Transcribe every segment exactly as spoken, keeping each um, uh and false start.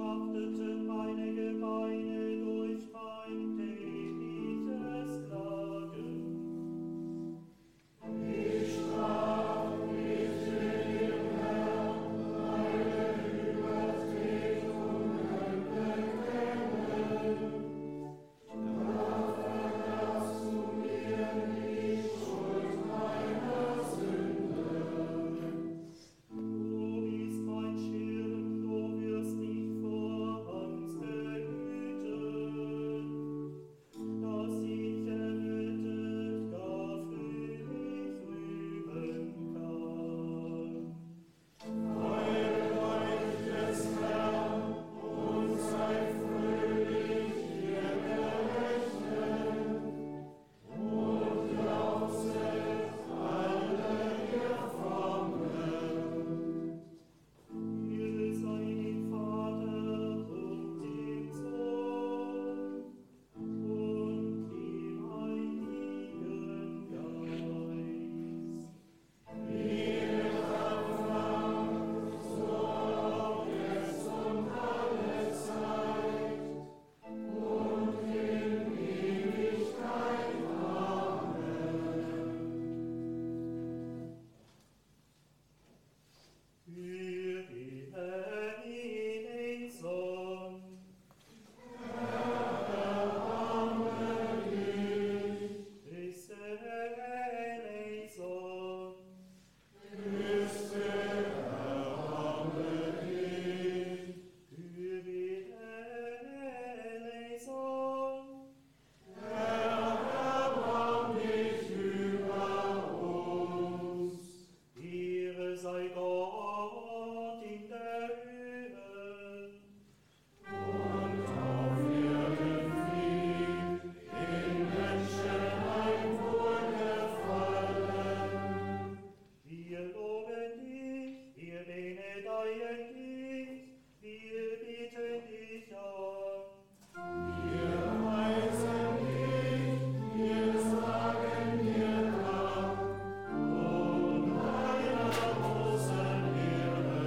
schmachteten meine Gebeine durch mein tägliches Klagen. Ich sprach nicht in dem Herrn meine Übertretungen bekennen. Da vergabst du mir die Schuld meiner Sünde. Du bist mein Schirm, du wirst mich vor Angst behüten, dass ich errettet gar fröhlich rühmen kann. Freut euch des Herrn und seid fröhlich, ihr Gerechten, und jauchzet alle ihr Frommen. Ehre sei dem Vater und dem Sohn und dem Heiligen Geist. Wie im Anfang, so auch jetzt und alle Zeit und in Ewigkeit. Amen. Für die Eleison. Erbarme dich. Christe Eleison. Christe, erbarme dich. Für die Eleison. Erbarm dich über uns. Ehre sei Gott in der Höhe und auf Erden Frieden, in Menschen ein Wohlgefallen. Wir loben dich, wir benedien dich, wir beten dich an. Wir preisen dich, wir sagen dir Dank und deiner großen Ehre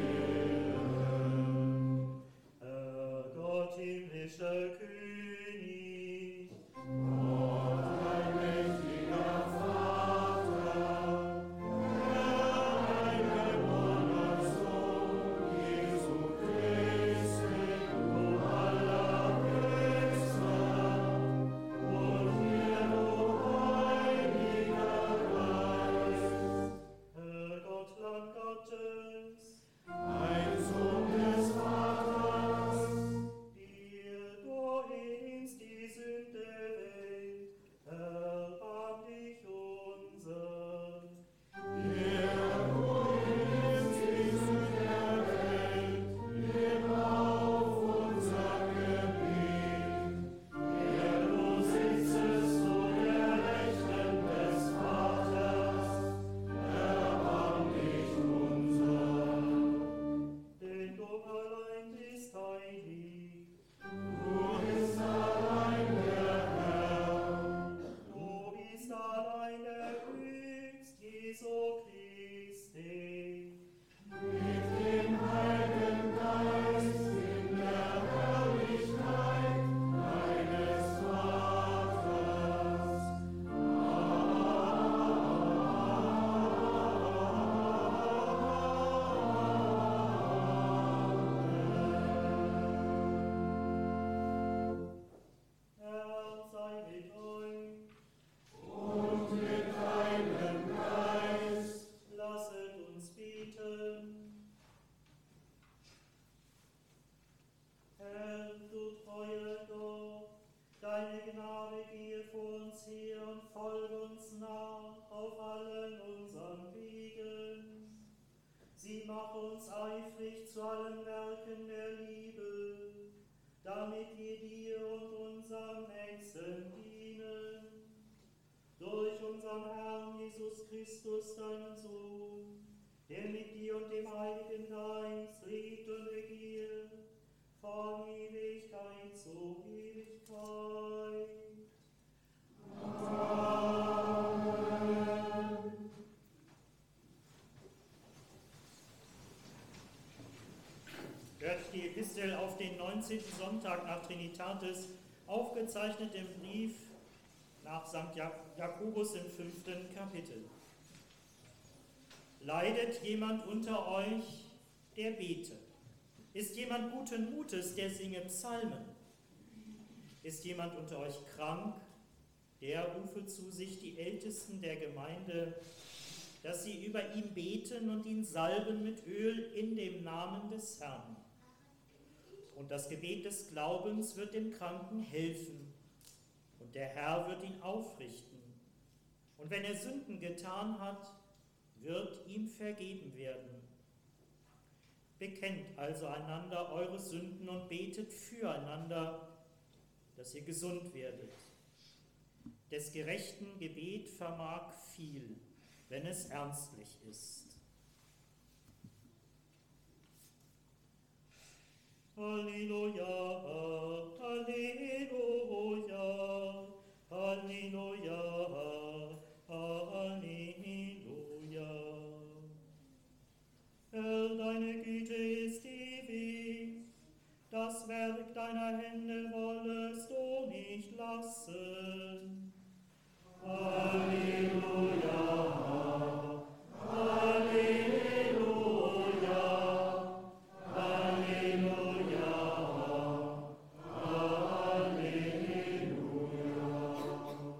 willen. Herr Gott, himmlischer König, Gott, allmächtiger Vater, Herr, dein geborener Sohn, Jesu Christi, du Allerhöchster, und dir, du Heiliger Geist. Herr Gott, Lamm Gottes, ein Sohn des Vaters, dir du hinst die Sünde weg, erbarm dich unser. Der du hinst die Sünde weg, nimm auf unser Gebet. Der du sitzest zu der Rechten des Vaters, erbarm dich unser. Denn du allein bist heilig, du bist allein der Herr, du bist allein der Höchst, Jesu Christi. Mit dem Heiligen Geist in der Herrlichkeit deines Vaters. Herr sei mit euch und mit deinem Geist. Lasset uns beten. Herr, du treuer Gott, deine Gnade gehe vor uns her und folge uns nach auf allen unseren Wegen. Sie mache uns eifrig zu allen Werken der Liebe, damit wir dir und unserem Nächsten dienen. Durch unseren Herrn Jesus Christus, deinen Sohn, der mit dir und dem Heiligen Geist lebt und regiert, von Ewigkeit zu Ewigkeit. Amen. Hört die Epistel heute auf den neunzehnten Sonntag nach Trinitatis, aufgezeichnet im Brief nach Sankt Jakobus im fünften Kapitel. Leidet jemand unter euch, der bete? Ist jemand guten Mutes, der singe Psalmen? Ist jemand unter euch krank, der rufe zu sich die Ältesten der Gemeinde, dass sie über ihn beten und ihn salben mit Öl in dem Namen des Herrn. Und das Gebet des Glaubens wird dem Kranken helfen, und der Herr wird ihn aufrichten. Und wenn er Sünden getan hat, wird ihm vergeben werden. Bekennt also einander eure Sünden und betet füreinander, dass ihr gesund werdet. Des gerechten Gebet vermag viel, wenn es ernstlich ist. Halleluja, Halleluja, Halleluja, Halleluja. Herr, deine Güte ist ewig, das Werk deiner Hände wollest du nicht lassen. Halleluja, Halleluja, Halleluja, Halleluja.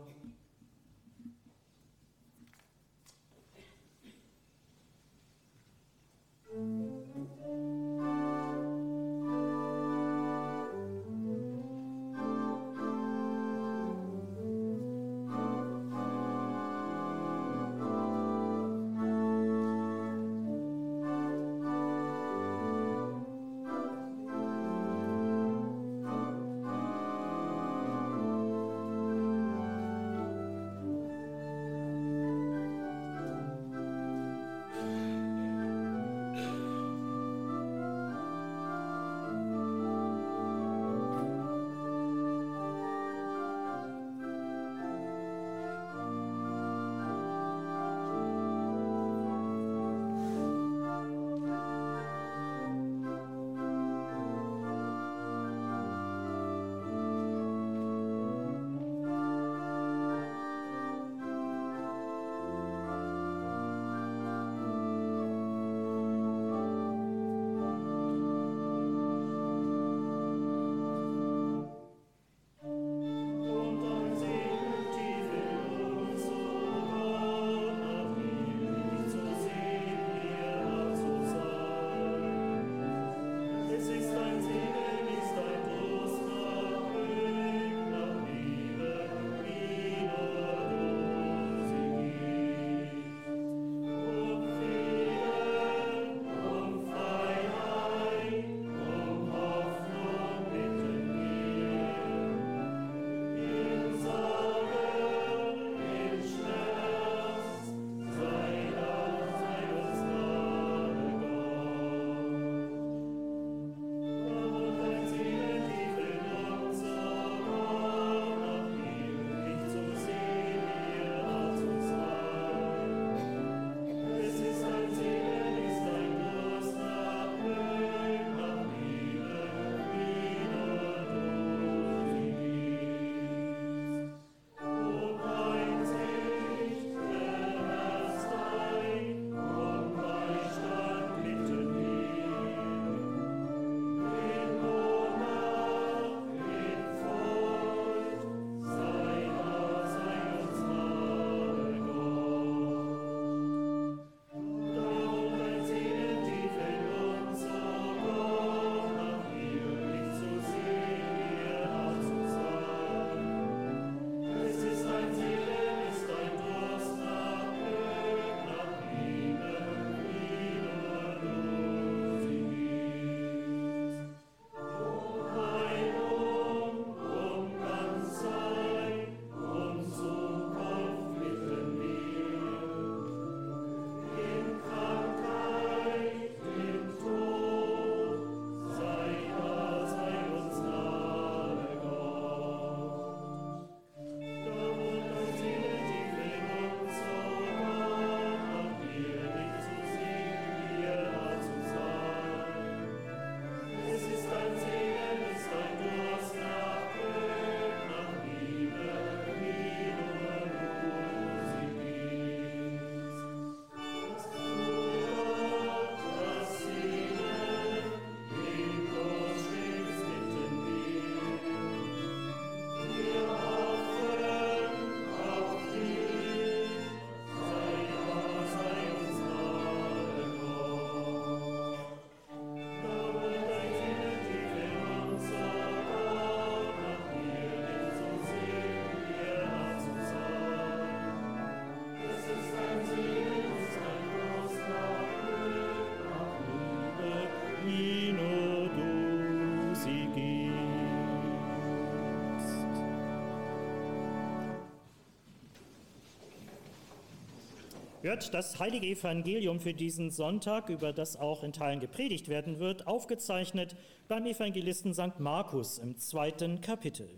Hört das heilige Evangelium für diesen Sonntag, über das auch in Teilen gepredigt werden wird, aufgezeichnet beim Evangelisten Sankt Markus im zweiten Kapitel.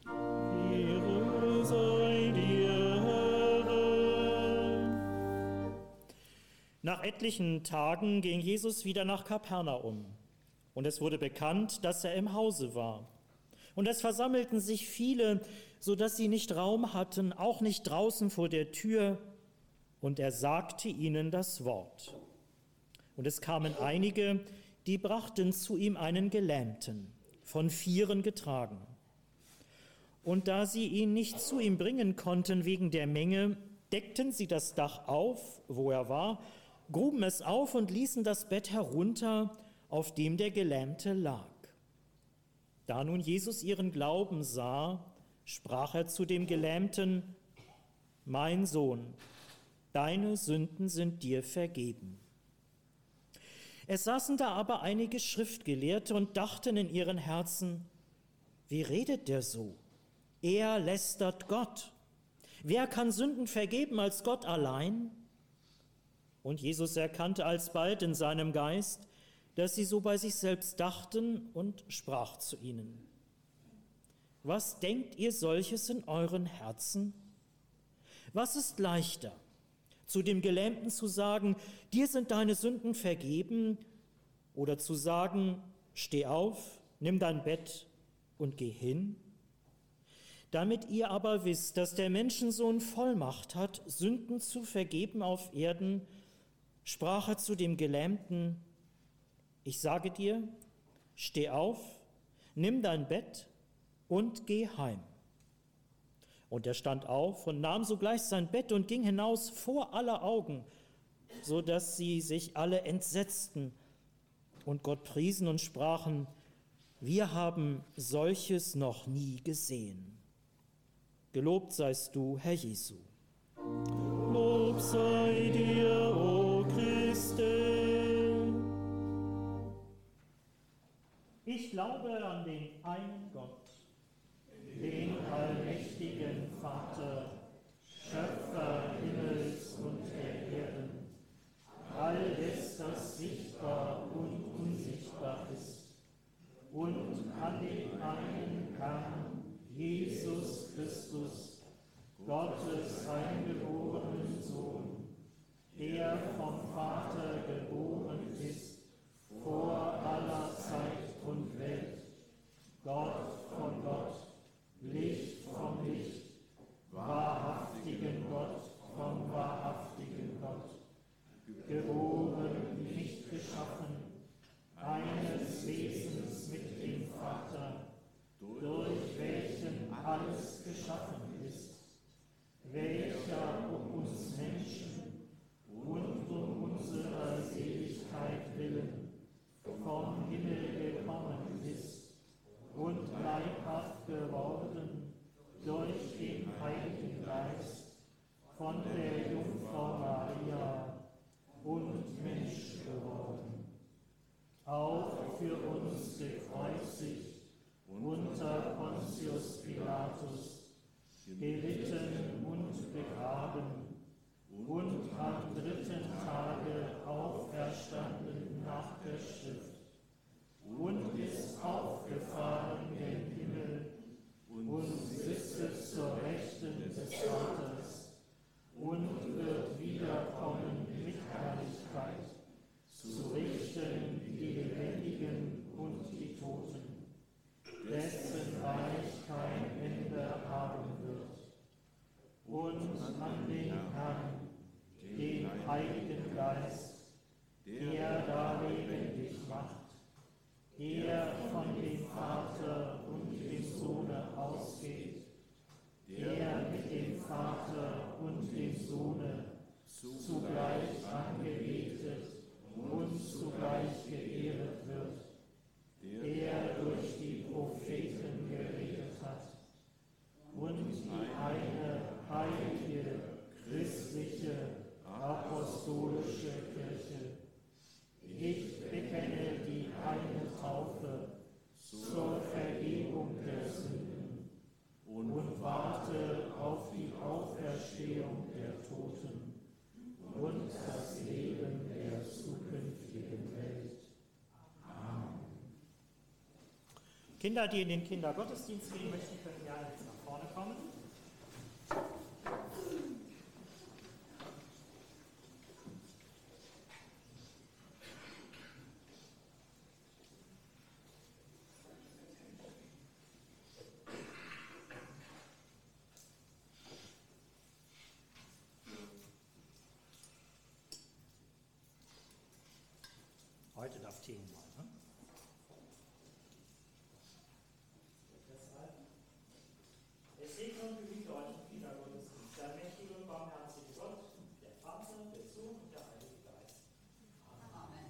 Ehre sei dir, Herr. Nach etlichen Tagen ging Jesus wieder nach Kapernaum, und es wurde bekannt, dass er im Hause war. Und es versammelten sich viele, so dass sie nicht Raum hatten, auch nicht draußen vor der Tür, und er sagte ihnen das Wort. Und es kamen einige, die brachten zu ihm einen Gelähmten, von Vieren getragen. Und da sie ihn nicht zu ihm bringen konnten wegen der Menge, deckten sie das Dach auf, wo er war, gruben es auf und ließen das Bett herunter, auf dem der Gelähmte lag. Da nun Jesus ihren Glauben sah, sprach er zu dem Gelähmten: Mein Sohn, deine Sünden sind dir vergeben. Es saßen da aber einige Schriftgelehrte und dachten in ihren Herzen: Wie redet der so? Er lästert Gott. Wer kann Sünden vergeben als Gott allein? Und Jesus erkannte alsbald in seinem Geist, dass sie so bei sich selbst dachten, und sprach zu ihnen: Was denkt ihr solches in euren Herzen? Was ist leichter, zu dem Gelähmten zu sagen, dir sind deine Sünden vergeben, oder zu sagen, steh auf, nimm dein Bett und geh hin? Damit ihr aber wisst, dass der Menschensohn Vollmacht hat, Sünden zu vergeben auf Erden, sprach er zu dem Gelähmten: Ich sage dir, steh auf, nimm dein Bett und geh heim. Und er stand auf und nahm sogleich sein Bett und ging hinaus vor aller Augen, so dass sie sich alle entsetzten und Gott priesen und sprachen: Wir haben solches noch nie gesehen. Gelobt seist du, Herr Jesu. Lob sei dir, o Christe. Ich glaube an den einen Gott, den allmächtigen Vater, Schöpfer Himmels und der Erden, alles, das sichtbar und unsichtbar ist, und an den einen Herrn, Jesus Christus, Gottes eingeborenen Sohn, der vom Vater geboren ist, vor aller Zeit und Welt, Gott von Gott, Licht vom Licht, wahrhaftigen Gott vom wahrhaftigen Gott, geboren, nicht geschaffen, eines Wesens mit dem Vater, durch welchen alles geschaffen ist, welcher um uns Menschen und um unserer Seligkeit willen vom Himmel gekommen ist und leibhaft geworden durch den Heiligen Geist von der Jungfrau Maria und Mensch geworden, auch für uns gekreuzigt unter Pontius Pilatus, gelitten und begraben und am dritten Tage auferstanden nach der Schrift und ist aufgefahren gen Himmel und sitzt zur Rechten des Vaters und wird wiederkommen mit Herrlichkeit, zu richten die Lebendigen und die Toten, dessen Reich kein Ende haben wird. Und an den Herrn, den Heiligen Geist, der da lebendig macht, der von dem Vater und dem Sohne ausgeht, der mit dem Vater und dem Sohne zugleich angebetet und zugleich geehrt wird, der durch die Propheten geredet hat, und die eine heilige, christliche, apostolische Kirche. Ich bekenne die eine Taufe zur Vergebung der Sünden und warte auf die Auferstehung der Toten Kinder, die in den Kindergottesdienst gehen möchten, können gerne jetzt nach vorne kommen. Heute darf Themen mal, ne? Es segne und behüte euch im Kindergottesdienst, der mächtige und barmherzige Gott, der Vater, der Sohn und der Heilige Geist. Amen.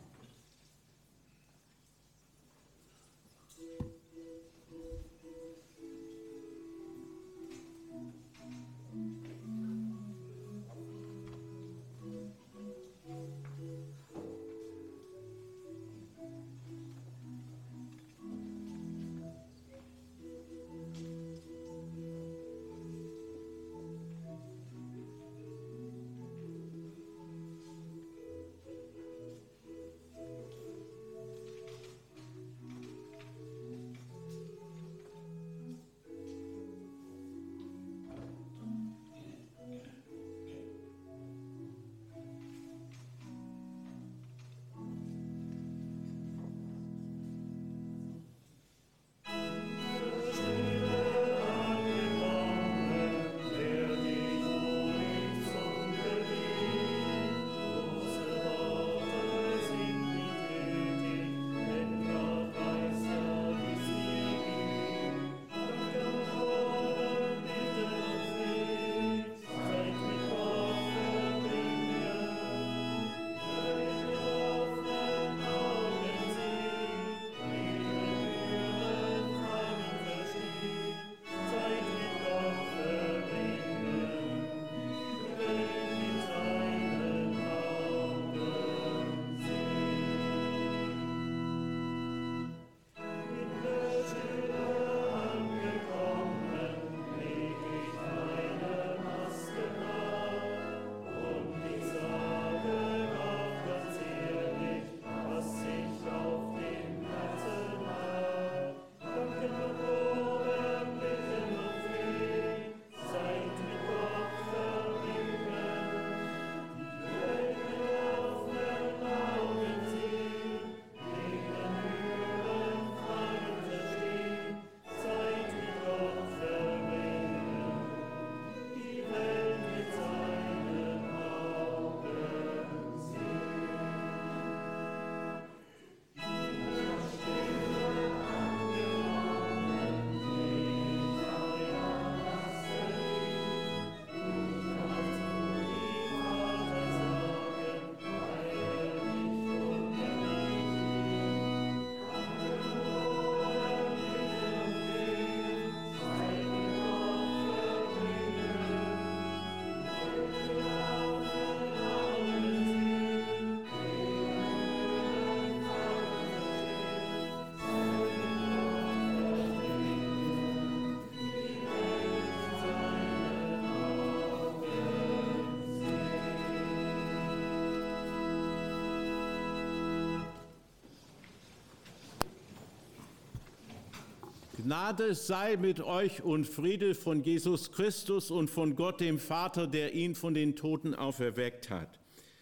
Gnade sei mit euch und Friede von Jesus Christus und von Gott dem Vater, der ihn von den Toten auferweckt hat.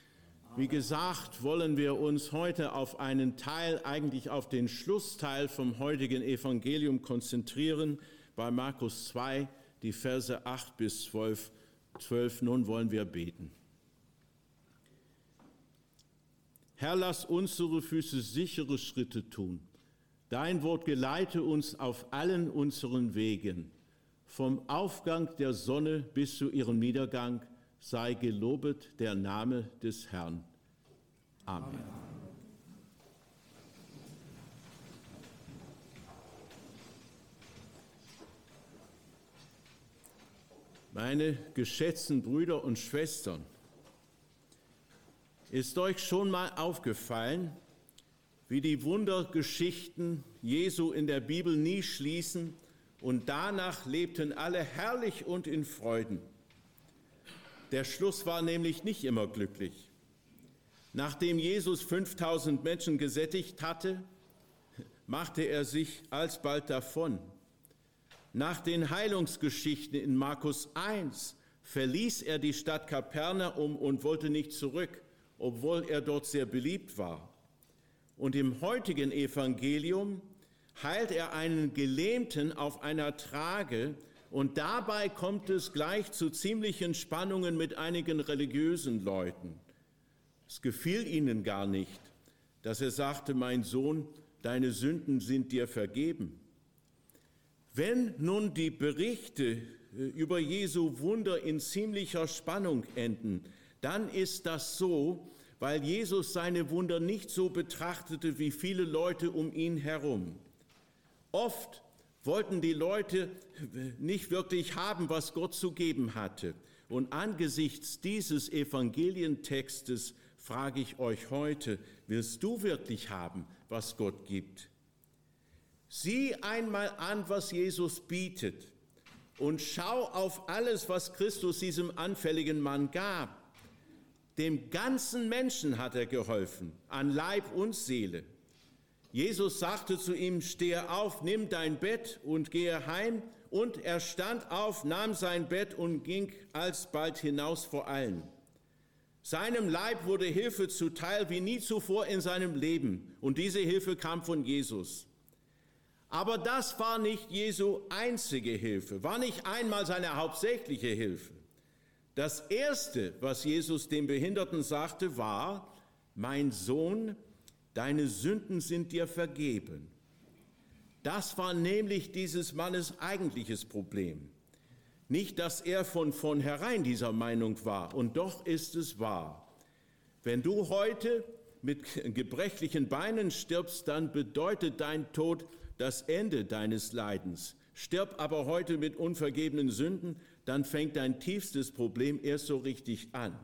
Wie gesagt, wollen wir uns heute auf einen Teil, eigentlich auf den Schlussteil vom heutigen Evangelium konzentrieren, bei Markus zwei, die Verse acht bis zwölf. Nun wollen wir beten. Herr, lass unsere Füße sichere Schritte tun. Dein Wort geleite uns auf allen unseren Wegen. Vom Aufgang der Sonne bis zu ihrem Niedergang sei gelobet der Name des Herrn. Amen. Amen. Meine geschätzten Brüder und Schwestern, ist euch schon mal aufgefallen, wie die Wundergeschichten Jesu in der Bibel nie schließen und danach lebten alle herrlich und in Freuden. Der Schluss war nämlich nicht immer glücklich. Nachdem Jesus fünftausend Menschen gesättigt hatte, machte er sich alsbald davon. Nach den Heilungsgeschichten in Markus eins verließ er die Stadt Kapernaum und wollte nicht zurück, obwohl er dort sehr beliebt war. Und im heutigen Evangelium heilt er einen Gelähmten auf einer Trage und dabei kommt es gleich zu ziemlichen Spannungen mit einigen religiösen Leuten. Es gefiel ihnen gar nicht, dass er sagte, mein Sohn, deine Sünden sind dir vergeben. Wenn nun die Berichte über Jesu Wunder in ziemlicher Spannung enden, dann ist das so, weil Jesus seine Wunder nicht so betrachtete wie viele Leute um ihn herum. Oft wollten die Leute nicht wirklich haben, was Gott zu geben hatte. Und angesichts dieses Evangelientextes frage ich euch heute, willst du wirklich haben, was Gott gibt? Sieh einmal an, was Jesus bietet und schau auf alles, was Christus diesem anfälligen Mann gab. Dem ganzen Menschen hat er geholfen, an Leib und Seele. Jesus sagte zu ihm, stehe auf, nimm dein Bett und gehe heim. Und er stand auf, nahm sein Bett und ging alsbald hinaus vor allen. Seinem Leib wurde Hilfe zuteil wie nie zuvor in seinem Leben. Und diese Hilfe kam von Jesus. Aber das war nicht Jesu einzige Hilfe, war nicht einmal seine hauptsächliche Hilfe. Das Erste, was Jesus dem Behinderten sagte, war, mein Sohn, deine Sünden sind dir vergeben. Das war nämlich dieses Mannes eigentliches Problem. Nicht, dass er von vornherein dieser Meinung war, und doch ist es wahr. Wenn du heute mit gebrechlichen Beinen stirbst, dann bedeutet dein Tod das Ende deines Leidens. Stirb aber heute mit unvergebenen Sünden, dann fängt dein tiefstes Problem erst so richtig an.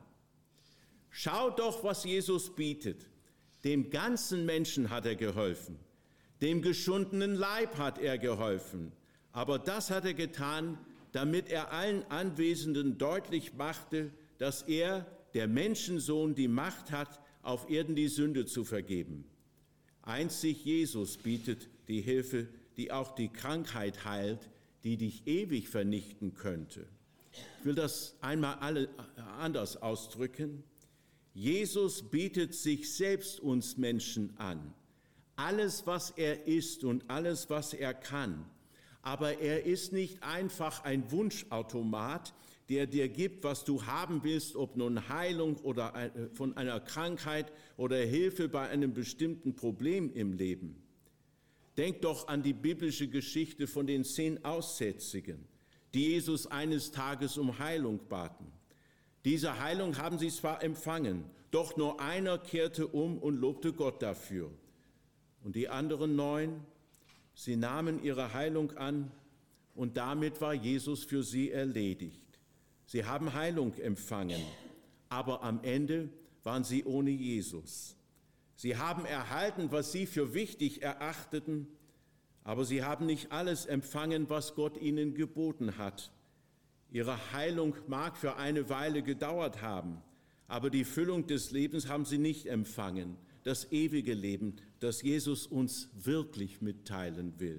Schau doch, was Jesus bietet. Dem ganzen Menschen hat er geholfen. Dem geschundenen Leib hat er geholfen. Aber das hat er getan, damit er allen Anwesenden deutlich machte, dass er, der Menschensohn, die Macht hat, auf Erden die Sünde zu vergeben. Einzig Jesus bietet die Hilfe, die auch die Krankheit heilt, die dich ewig vernichten könnte. Ich will das einmal alle anders ausdrücken. Jesus bietet sich selbst uns Menschen an. Alles, was er ist und alles, was er kann. Aber er ist nicht einfach ein Wunschautomat, der dir gibt, was du haben willst, ob nun Heilung oder von einer Krankheit oder Hilfe bei einem bestimmten Problem im Leben. Denk doch an die biblische Geschichte von den zehn Aussätzigen, die Jesus eines Tages um Heilung baten. Diese Heilung haben sie zwar empfangen, doch nur einer kehrte um und lobte Gott dafür. Und die anderen neun, sie nahmen ihre Heilung an und damit war Jesus für sie erledigt. Sie haben Heilung empfangen, aber am Ende waren sie ohne Jesus. Sie haben erhalten, was sie für wichtig erachteten, aber sie haben nicht alles empfangen, was Gott ihnen geboten hat. Ihre Heilung mag für eine Weile gedauert haben, aber die Füllung des Lebens haben sie nicht empfangen, das ewige Leben, das Jesus uns wirklich mitteilen will.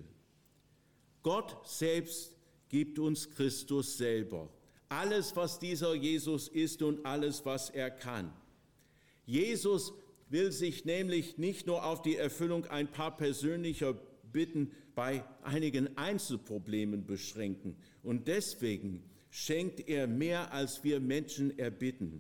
Gott selbst gibt uns Christus selber, alles, was dieser Jesus ist und alles, was er kann. Jesus will sich nämlich nicht nur auf die Erfüllung ein paar persönlicher Bitten bei einigen Einzelproblemen beschränken. Und deswegen schenkt er mehr, als wir Menschen erbitten.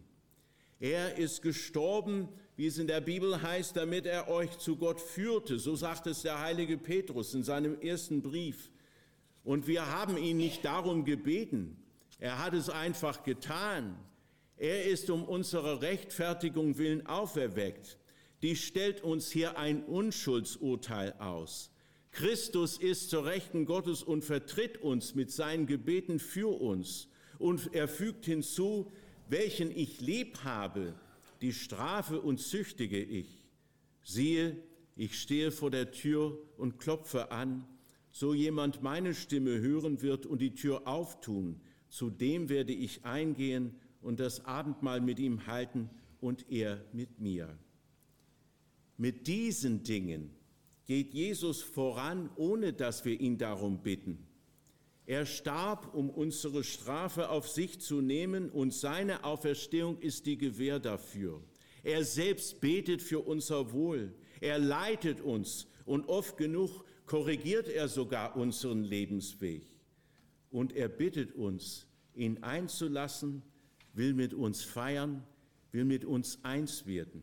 Er ist gestorben, wie es in der Bibel heißt, damit er euch zu Gott führte. So sagt es der heilige Petrus in seinem ersten Brief. Und wir haben ihn nicht darum gebeten. Er hat es einfach getan. Er ist um unserer Rechtfertigung willen auferweckt. Die stellt uns hier ein Unschuldsurteil aus. Christus ist zur Rechten Gottes und vertritt uns mit seinen Gebeten für uns. Und er fügt hinzu, welchen ich lieb habe, die strafe und züchtige ich. Siehe, ich stehe vor der Tür und klopfe an. So jemand meine Stimme hören wird und die Tür auftun, zu dem werde ich eingehen und das Abendmahl mit ihm halten und er mit mir. Mit diesen Dingen geht Jesus voran, ohne dass wir ihn darum bitten. Er starb, um unsere Strafe auf sich zu nehmen, und seine Auferstehung ist die Gewähr dafür. Er selbst betet für unser Wohl. Er leitet uns und oft genug korrigiert er sogar unseren Lebensweg. Und er bittet uns, ihn einzulassen, will mit uns feiern, will mit uns eins werden.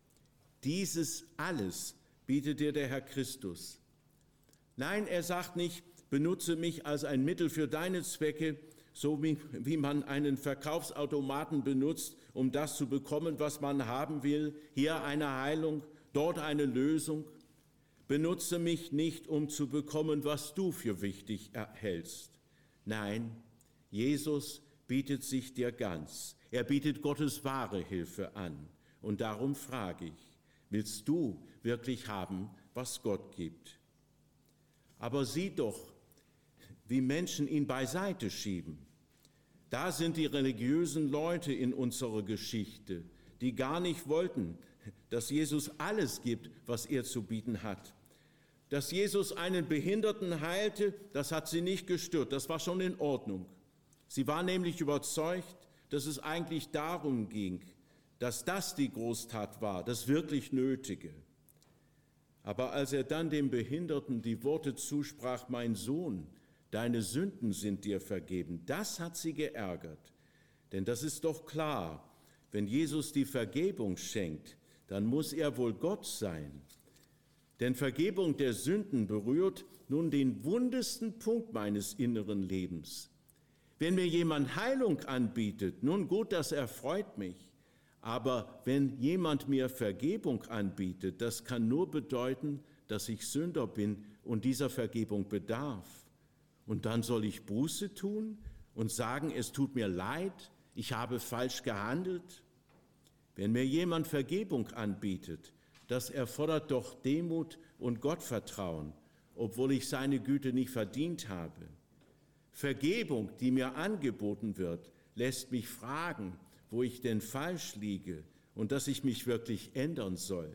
Dieses alles bietet dir der Herr Christus. Nein, er sagt nicht, benutze mich als ein Mittel für deine Zwecke, so wie, wie man einen Verkaufsautomaten benutzt, um das zu bekommen, was man haben will. Hier eine Heilung, dort eine Lösung. Benutze mich nicht, um zu bekommen, was du für wichtig hältst. Nein, Jesus bietet sich dir ganz. Er bietet Gottes wahre Hilfe an. Und darum frage ich, willst du wirklich haben, was Gott gibt? Aber sieh doch, wie Menschen ihn beiseite schieben. Da sind die religiösen Leute in unserer Geschichte, die gar nicht wollten, dass Jesus alles gibt, was er zu bieten hat. Dass Jesus einen Behinderten heilte, das hat sie nicht gestört, das war schon in Ordnung. Sie war nämlich überzeugt, dass es eigentlich darum ging, dass das die Großtat war, das wirklich Nötige. Aber als er dann dem Behinderten die Worte zusprach, mein Sohn, deine Sünden sind dir vergeben, das hat sie geärgert. Denn das ist doch klar, wenn Jesus die Vergebung schenkt, dann muss er wohl Gott sein. Denn Vergebung der Sünden berührt nun den wundesten Punkt meines inneren Lebens. Wenn mir jemand Heilung anbietet, nun gut, das erfreut mich. Aber wenn jemand mir Vergebung anbietet, das kann nur bedeuten, dass ich Sünder bin und dieser Vergebung bedarf. Und dann soll ich Buße tun und sagen, es tut mir leid, ich habe falsch gehandelt. Wenn mir jemand Vergebung anbietet, das erfordert doch Demut und Gottvertrauen, obwohl ich seine Güte nicht verdient habe. Vergebung, die mir angeboten wird, lässt mich fragen, wo ich denn falsch liege und dass ich mich wirklich ändern soll.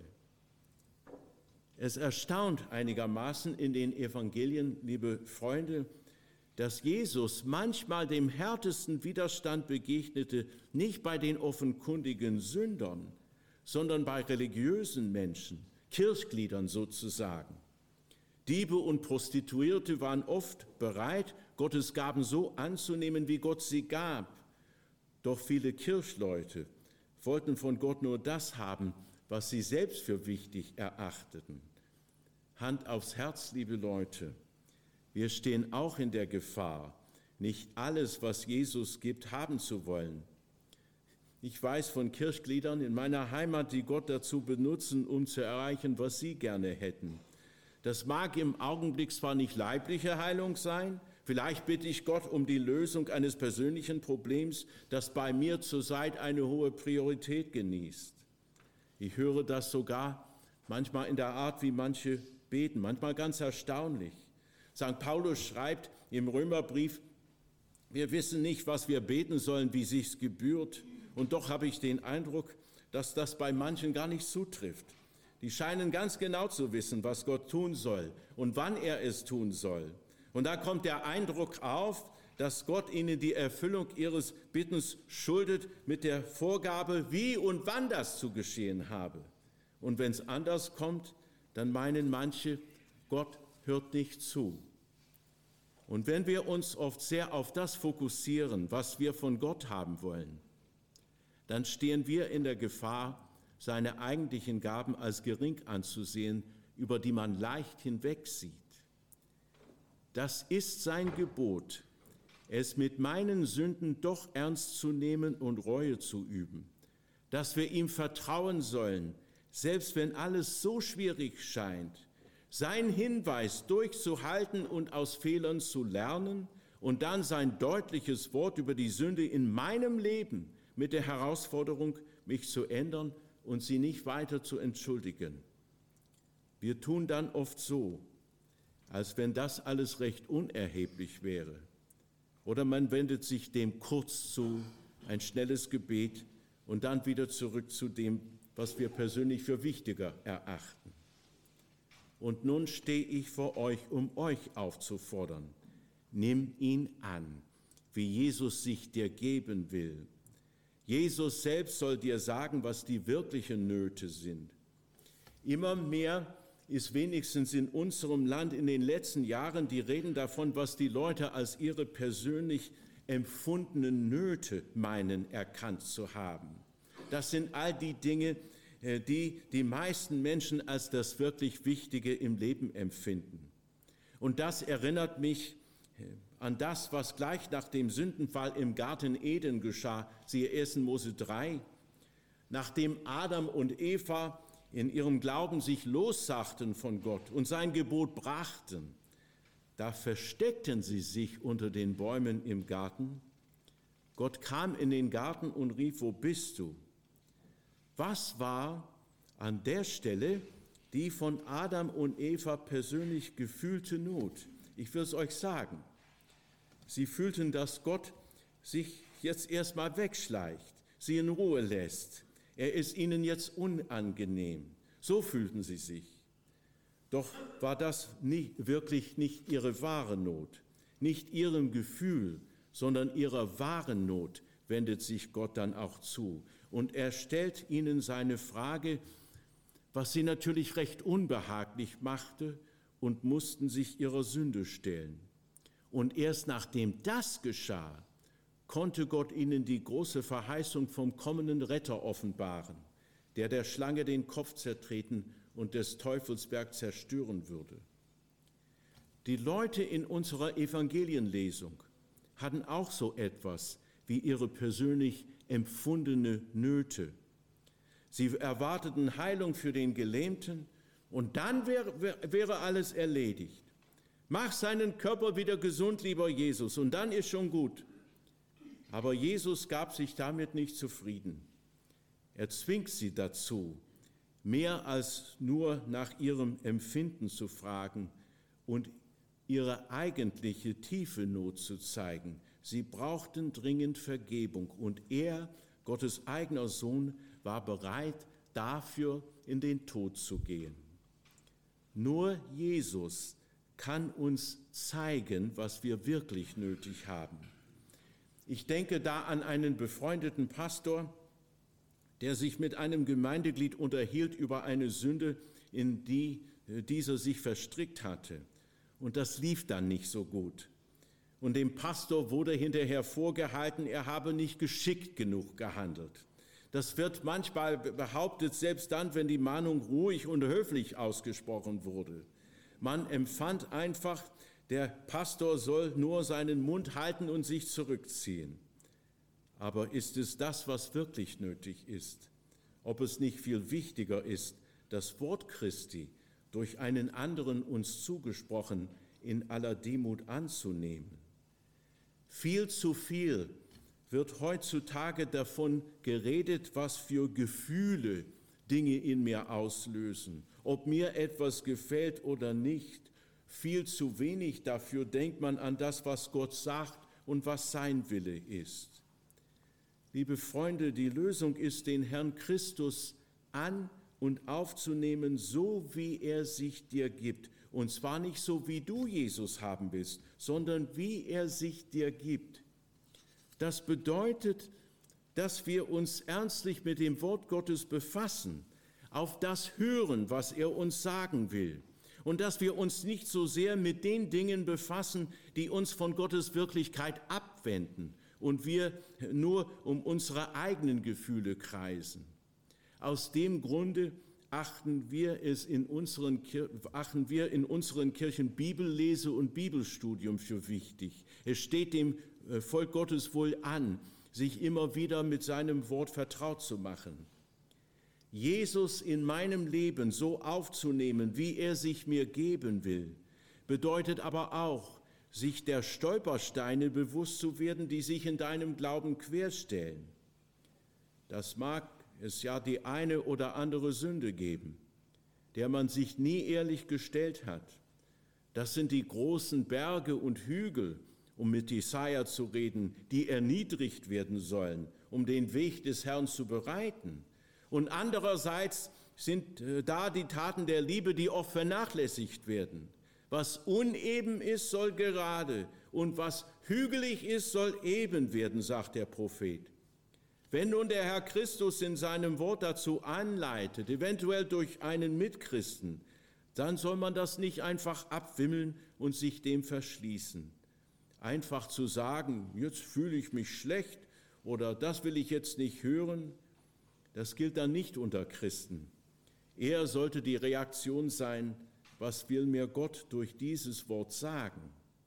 Es erstaunt einigermaßen in den Evangelien, liebe Freunde, dass Jesus manchmal dem härtesten Widerstand begegnete, nicht bei den offenkundigen Sündern, sondern bei religiösen Menschen, Kirchgliedern sozusagen. Diebe und Prostituierte waren oft bereit, Gottes Gaben so anzunehmen, wie Gott sie gab. Doch viele Kirchleute wollten von Gott nur das haben, was sie selbst für wichtig erachteten. Hand aufs Herz, liebe Leute, wir stehen auch in der Gefahr, nicht alles, was Jesus gibt, haben zu wollen. Ich weiß von Kirchgliedern in meiner Heimat, die Gott dazu benutzen, um zu erreichen, was sie gerne hätten. Das mag im Augenblick zwar nicht leibliche Heilung sein, vielleicht bitte ich Gott um die Lösung eines persönlichen Problems, das bei mir zurzeit eine hohe Priorität genießt. Ich höre das sogar manchmal in der Art, wie manche beten, manchmal ganz erstaunlich. Sankt Paulus schreibt im Römerbrief, wir wissen nicht, was wir beten sollen, wie sich's gebührt. Und doch habe ich den Eindruck, dass das bei manchen gar nicht zutrifft. Die scheinen ganz genau zu wissen, was Gott tun soll und wann er es tun soll. Und da kommt der Eindruck auf, dass Gott ihnen die Erfüllung ihres Bittens schuldet mit der Vorgabe, wie und wann das zu geschehen habe. Und wenn es anders kommt, dann meinen manche, Gott hört nicht zu. Und wenn wir uns oft sehr auf das fokussieren, was wir von Gott haben wollen, dann stehen wir in der Gefahr, seine eigentlichen Gaben als gering anzusehen, über die man leicht hinwegsieht. Das ist sein Gebot, es mit meinen Sünden doch ernst zu nehmen und Reue zu üben, dass wir ihm vertrauen sollen, selbst wenn alles so schwierig scheint, sein Hinweis durchzuhalten und aus Fehlern zu lernen und dann sein deutliches Wort über die Sünde in meinem Leben mit der Herausforderung, mich zu ändern und sie nicht weiter zu entschuldigen. Wir tun dann oft so, als wenn das alles recht unerheblich wäre. Oder man wendet sich dem kurz zu, ein schnelles Gebet und dann wieder zurück zu dem, was wir persönlich für wichtiger erachten. und nun stehe ich vor euch, um euch aufzufordern. Nimm ihn an, wie Jesus sich dir geben will. Jesus selbst soll dir sagen, was die wirklichen Nöte sind. Immer mehr ist wenigstens in unserem Land in den letzten Jahren die Rede davon, was die Leute als ihre persönlich empfundenen Nöte meinen, erkannt zu haben. Das sind all die Dinge, die die meisten Menschen als das wirklich Wichtige im Leben empfinden. Und das erinnert mich an das, was gleich nach dem Sündenfall im Garten Eden geschah, siehe erster Mose drei, nachdem Adam und Eva in ihrem Glauben sich lossagten von Gott und sein Gebot brachten, da versteckten sie sich unter den Bäumen im Garten. Gott kam in den Garten und rief, wo bist du? Was war an der Stelle die von Adam und Eva persönlich gefühlte Not? Ich will es euch sagen. Sie fühlten, dass Gott sich jetzt erstmal wegschleicht, sie in Ruhe lässt. Er ist ihnen jetzt unangenehm. So fühlten sie sich. Doch war das nicht, wirklich nicht ihre wahre Not, nicht ihrem Gefühl, sondern ihrer wahren Not wendet sich Gott dann auch zu. Und er stellt ihnen seine Frage, was sie natürlich recht unbehaglich machte, und mussten sich ihrer Sünde stellen. Und erst nachdem das geschah, konnte Gott ihnen die große Verheißung vom kommenden Retter offenbaren, der der Schlange den Kopf zertreten und des Teufelsberg zerstören würde. Die Leute in unserer Evangelienlesung hatten auch so etwas wie ihre persönlich empfundene Nöte. Sie erwarteten Heilung für den Gelähmten und dann wäre, wäre alles erledigt. Mach seinen Körper wieder gesund, lieber Jesus, und dann ist schon gut. Aber Jesus gab sich damit nicht zufrieden. Er zwingt sie dazu, mehr als nur nach ihrem Empfinden zu fragen und ihre eigentliche tiefe Not zu zeigen. Sie brauchten dringend Vergebung und er, Gottes eigener Sohn, war bereit, dafür in den Tod zu gehen. Nur Jesus kann uns zeigen, was wir wirklich nötig haben. Ich denke da an einen befreundeten Pastor, der sich mit einem Gemeindeglied unterhielt über eine Sünde, in die dieser sich verstrickt hatte. Und das lief dann nicht so gut. Und dem Pastor wurde hinterher vorgehalten, er habe nicht geschickt genug gehandelt. Das wird manchmal behauptet, selbst dann, wenn die Mahnung ruhig und höflich ausgesprochen wurde. Man empfand einfach, der Pastor soll nur seinen Mund halten und sich zurückziehen. Aber ist es das, was wirklich nötig ist? Ob es nicht viel wichtiger ist, das Wort Christi durch einen anderen uns zugesprochen in aller Demut anzunehmen? Viel zu viel wird heutzutage davon geredet, was für Gefühle Dinge in mir auslösen, ob mir etwas gefällt oder nicht. Viel zu wenig dafür denkt man an das, was Gott sagt und was sein Wille ist. Liebe Freunde, die Lösung ist, den Herrn Christus an- und aufzunehmen, so wie er sich dir gibt. Und zwar nicht so, wie du Jesus haben willst, sondern wie er sich dir gibt. Das bedeutet, dass wir uns ernstlich mit dem Wort Gottes befassen, auf das hören, was er uns sagen will. Und dass wir uns nicht so sehr mit den Dingen befassen, die uns von Gottes Wirklichkeit abwenden und wir nur um unsere eigenen Gefühle kreisen. Aus dem Grunde achten wir es in unseren, achten wir in unseren Kirchen Bibellese und Bibelstudium für wichtig. Es steht dem Volk Gottes wohl an, sich immer wieder mit seinem Wort vertraut zu machen. Jesus in meinem Leben so aufzunehmen, wie er sich mir geben will, bedeutet aber auch, sich der Stolpersteine bewusst zu werden, die sich in deinem Glauben querstellen. Das mag es ja die eine oder andere Sünde geben, der man sich nie ehrlich gestellt hat. Das sind die großen Berge und Hügel, um mit Jesaja zu reden, die erniedrigt werden sollen, um den Weg des Herrn zu bereiten. Und andererseits sind da die Taten der Liebe, die oft vernachlässigt werden. Was uneben ist, soll gerade, und was hügelig ist, soll eben werden, sagt der Prophet. Wenn nun der Herr Christus in seinem Wort dazu anleitet, eventuell durch einen Mitchristen, dann soll man das nicht einfach abwimmeln und sich dem verschließen. Einfach zu sagen, jetzt fühle ich mich schlecht oder das will ich jetzt nicht hören, das gilt dann nicht unter Christen. Eher sollte die Reaktion sein, was will mir Gott durch dieses Wort sagen?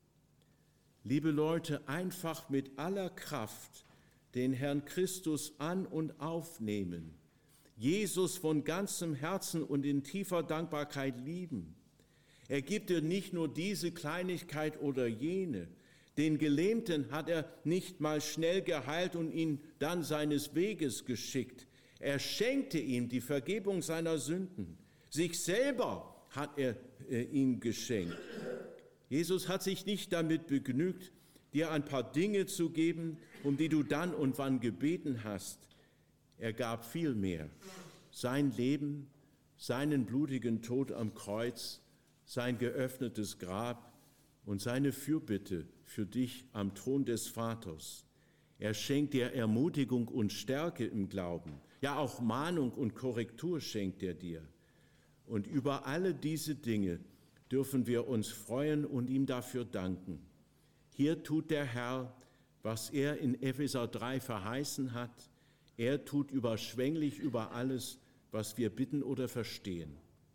Liebe Leute, einfach mit aller Kraft den Herrn Christus an- und aufnehmen, Jesus von ganzem Herzen und in tiefer Dankbarkeit lieben. Er gibt dir nicht nur diese Kleinigkeit oder jene. Den Gelähmten hat er nicht mal schnell geheilt und ihn dann seines Weges geschickt. Er schenkte ihm die Vergebung seiner Sünden. Sich selber hat er äh, ihm geschenkt. Jesus hat sich nicht damit begnügt, dir ein paar Dinge zu geben, um die du dann und wann gebeten hast. Er gab viel mehr. Sein Leben, seinen blutigen Tod am Kreuz, sein geöffnetes Grab und seine Fürbitte für dich am Thron des Vaters. Er schenkt dir Ermutigung und Stärke im Glauben. Ja, auch Mahnung und Korrektur schenkt er dir. Und über alle diese Dinge dürfen wir uns freuen und ihm dafür danken. Hier tut der Herr, was er in Epheser drei verheißen hat. Er tut überschwänglich über alles, was wir bitten oder verstehen.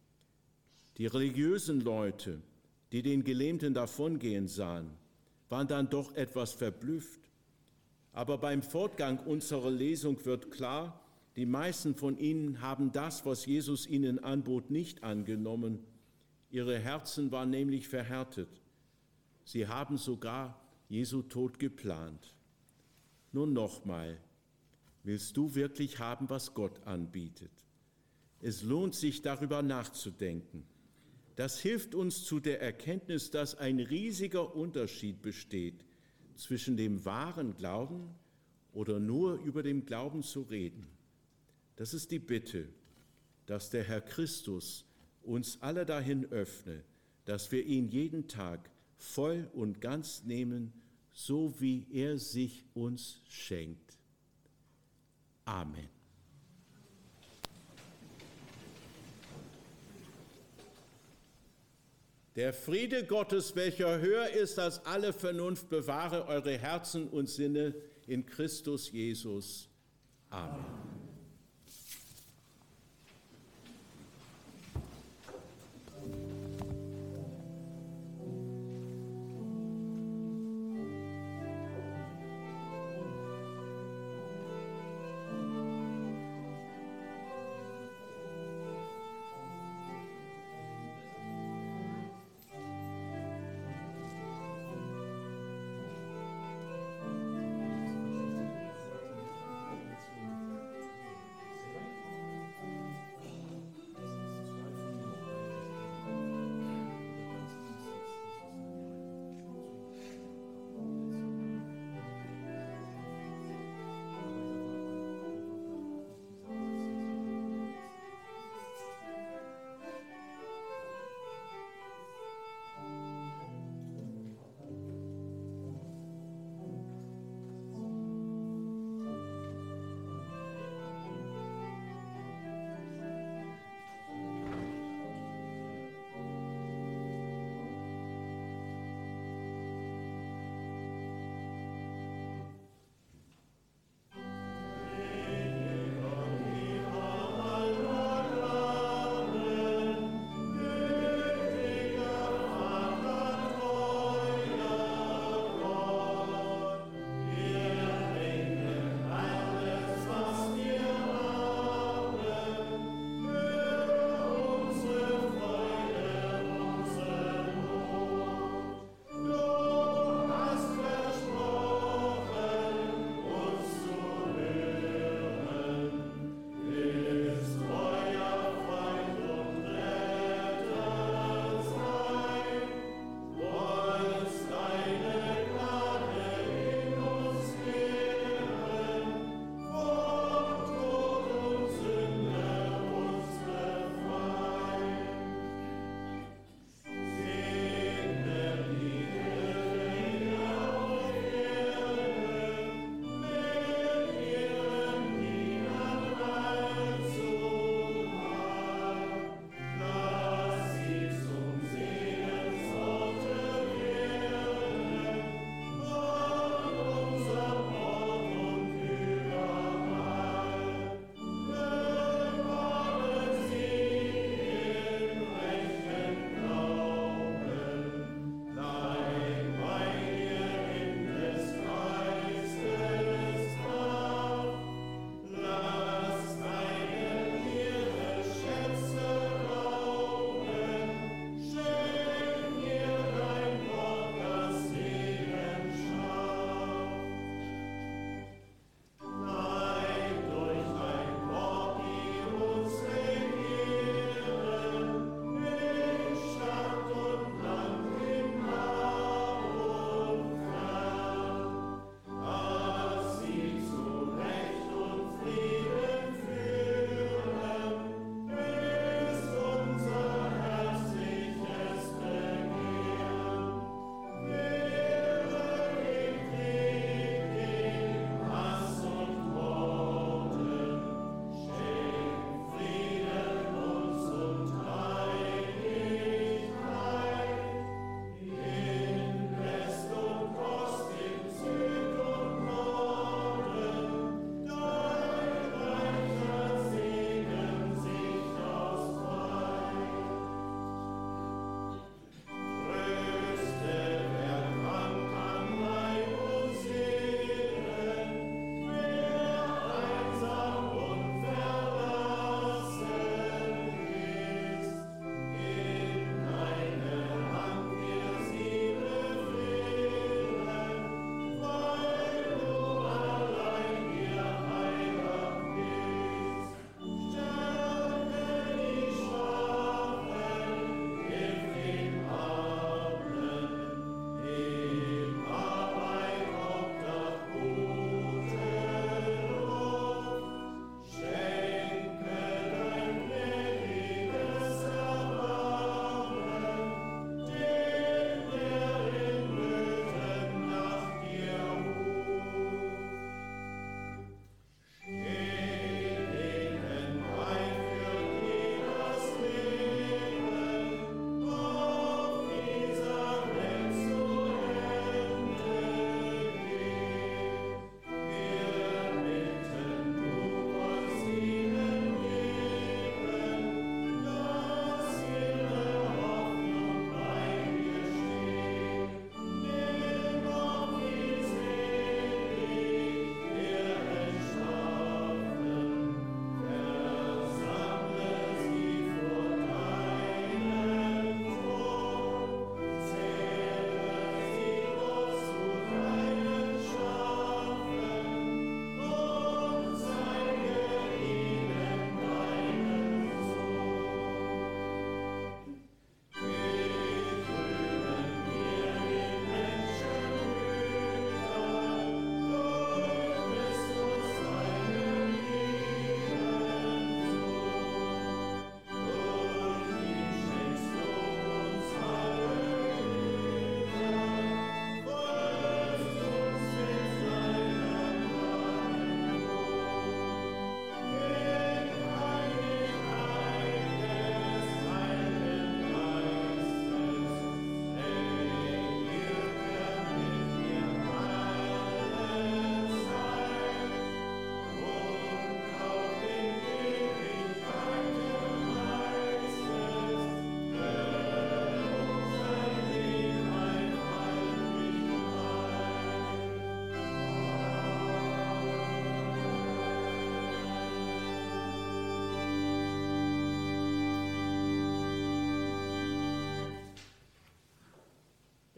Die religiösen Leute, die den Gelähmten davongehen sahen, waren dann doch etwas verblüfft. Aber beim Fortgang unserer Lesung wird klar, die meisten von ihnen haben das, was Jesus ihnen anbot, nicht angenommen. Ihre Herzen waren nämlich verhärtet. Sie haben sogar Jesu Tod geplant. Nun nochmal, willst du wirklich haben, was Gott anbietet? Es lohnt sich, darüber nachzudenken. Das hilft uns zu der Erkenntnis, dass ein riesiger Unterschied besteht zwischen dem wahren Glauben oder nur über den Glauben zu reden. Das ist die Bitte, dass der Herr Christus uns alle dahin öffne, dass wir ihn jeden Tag voll und ganz nehmen, so wie er sich uns schenkt. Amen. Der Friede Gottes, welcher höher ist als alle Vernunft, bewahre eure Herzen und Sinne in Christus Jesus. Amen.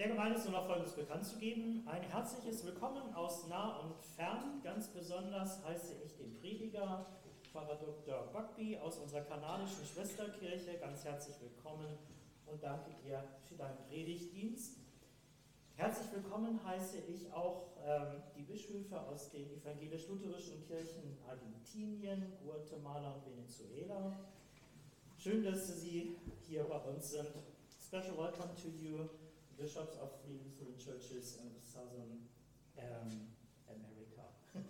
Der Gemeinde ist nur noch Folgendes bekannt zu geben. Ein herzliches Willkommen aus nah und fern. Ganz besonders heiße ich den Prediger, Pfarrer Doktor Buckby aus unserer kanadischen Schwesterkirche. Ganz herzlich willkommen und danke dir für deinen Predigtdienst. Herzlich willkommen heiße ich auch ähm, die Bischöfe aus den evangelisch-lutherischen Kirchen Argentinien, Guatemala und Venezuela. Schön, dass Sie hier bei uns sind. Special welcome to you, bishops of three Lutheran churches in southern um, America.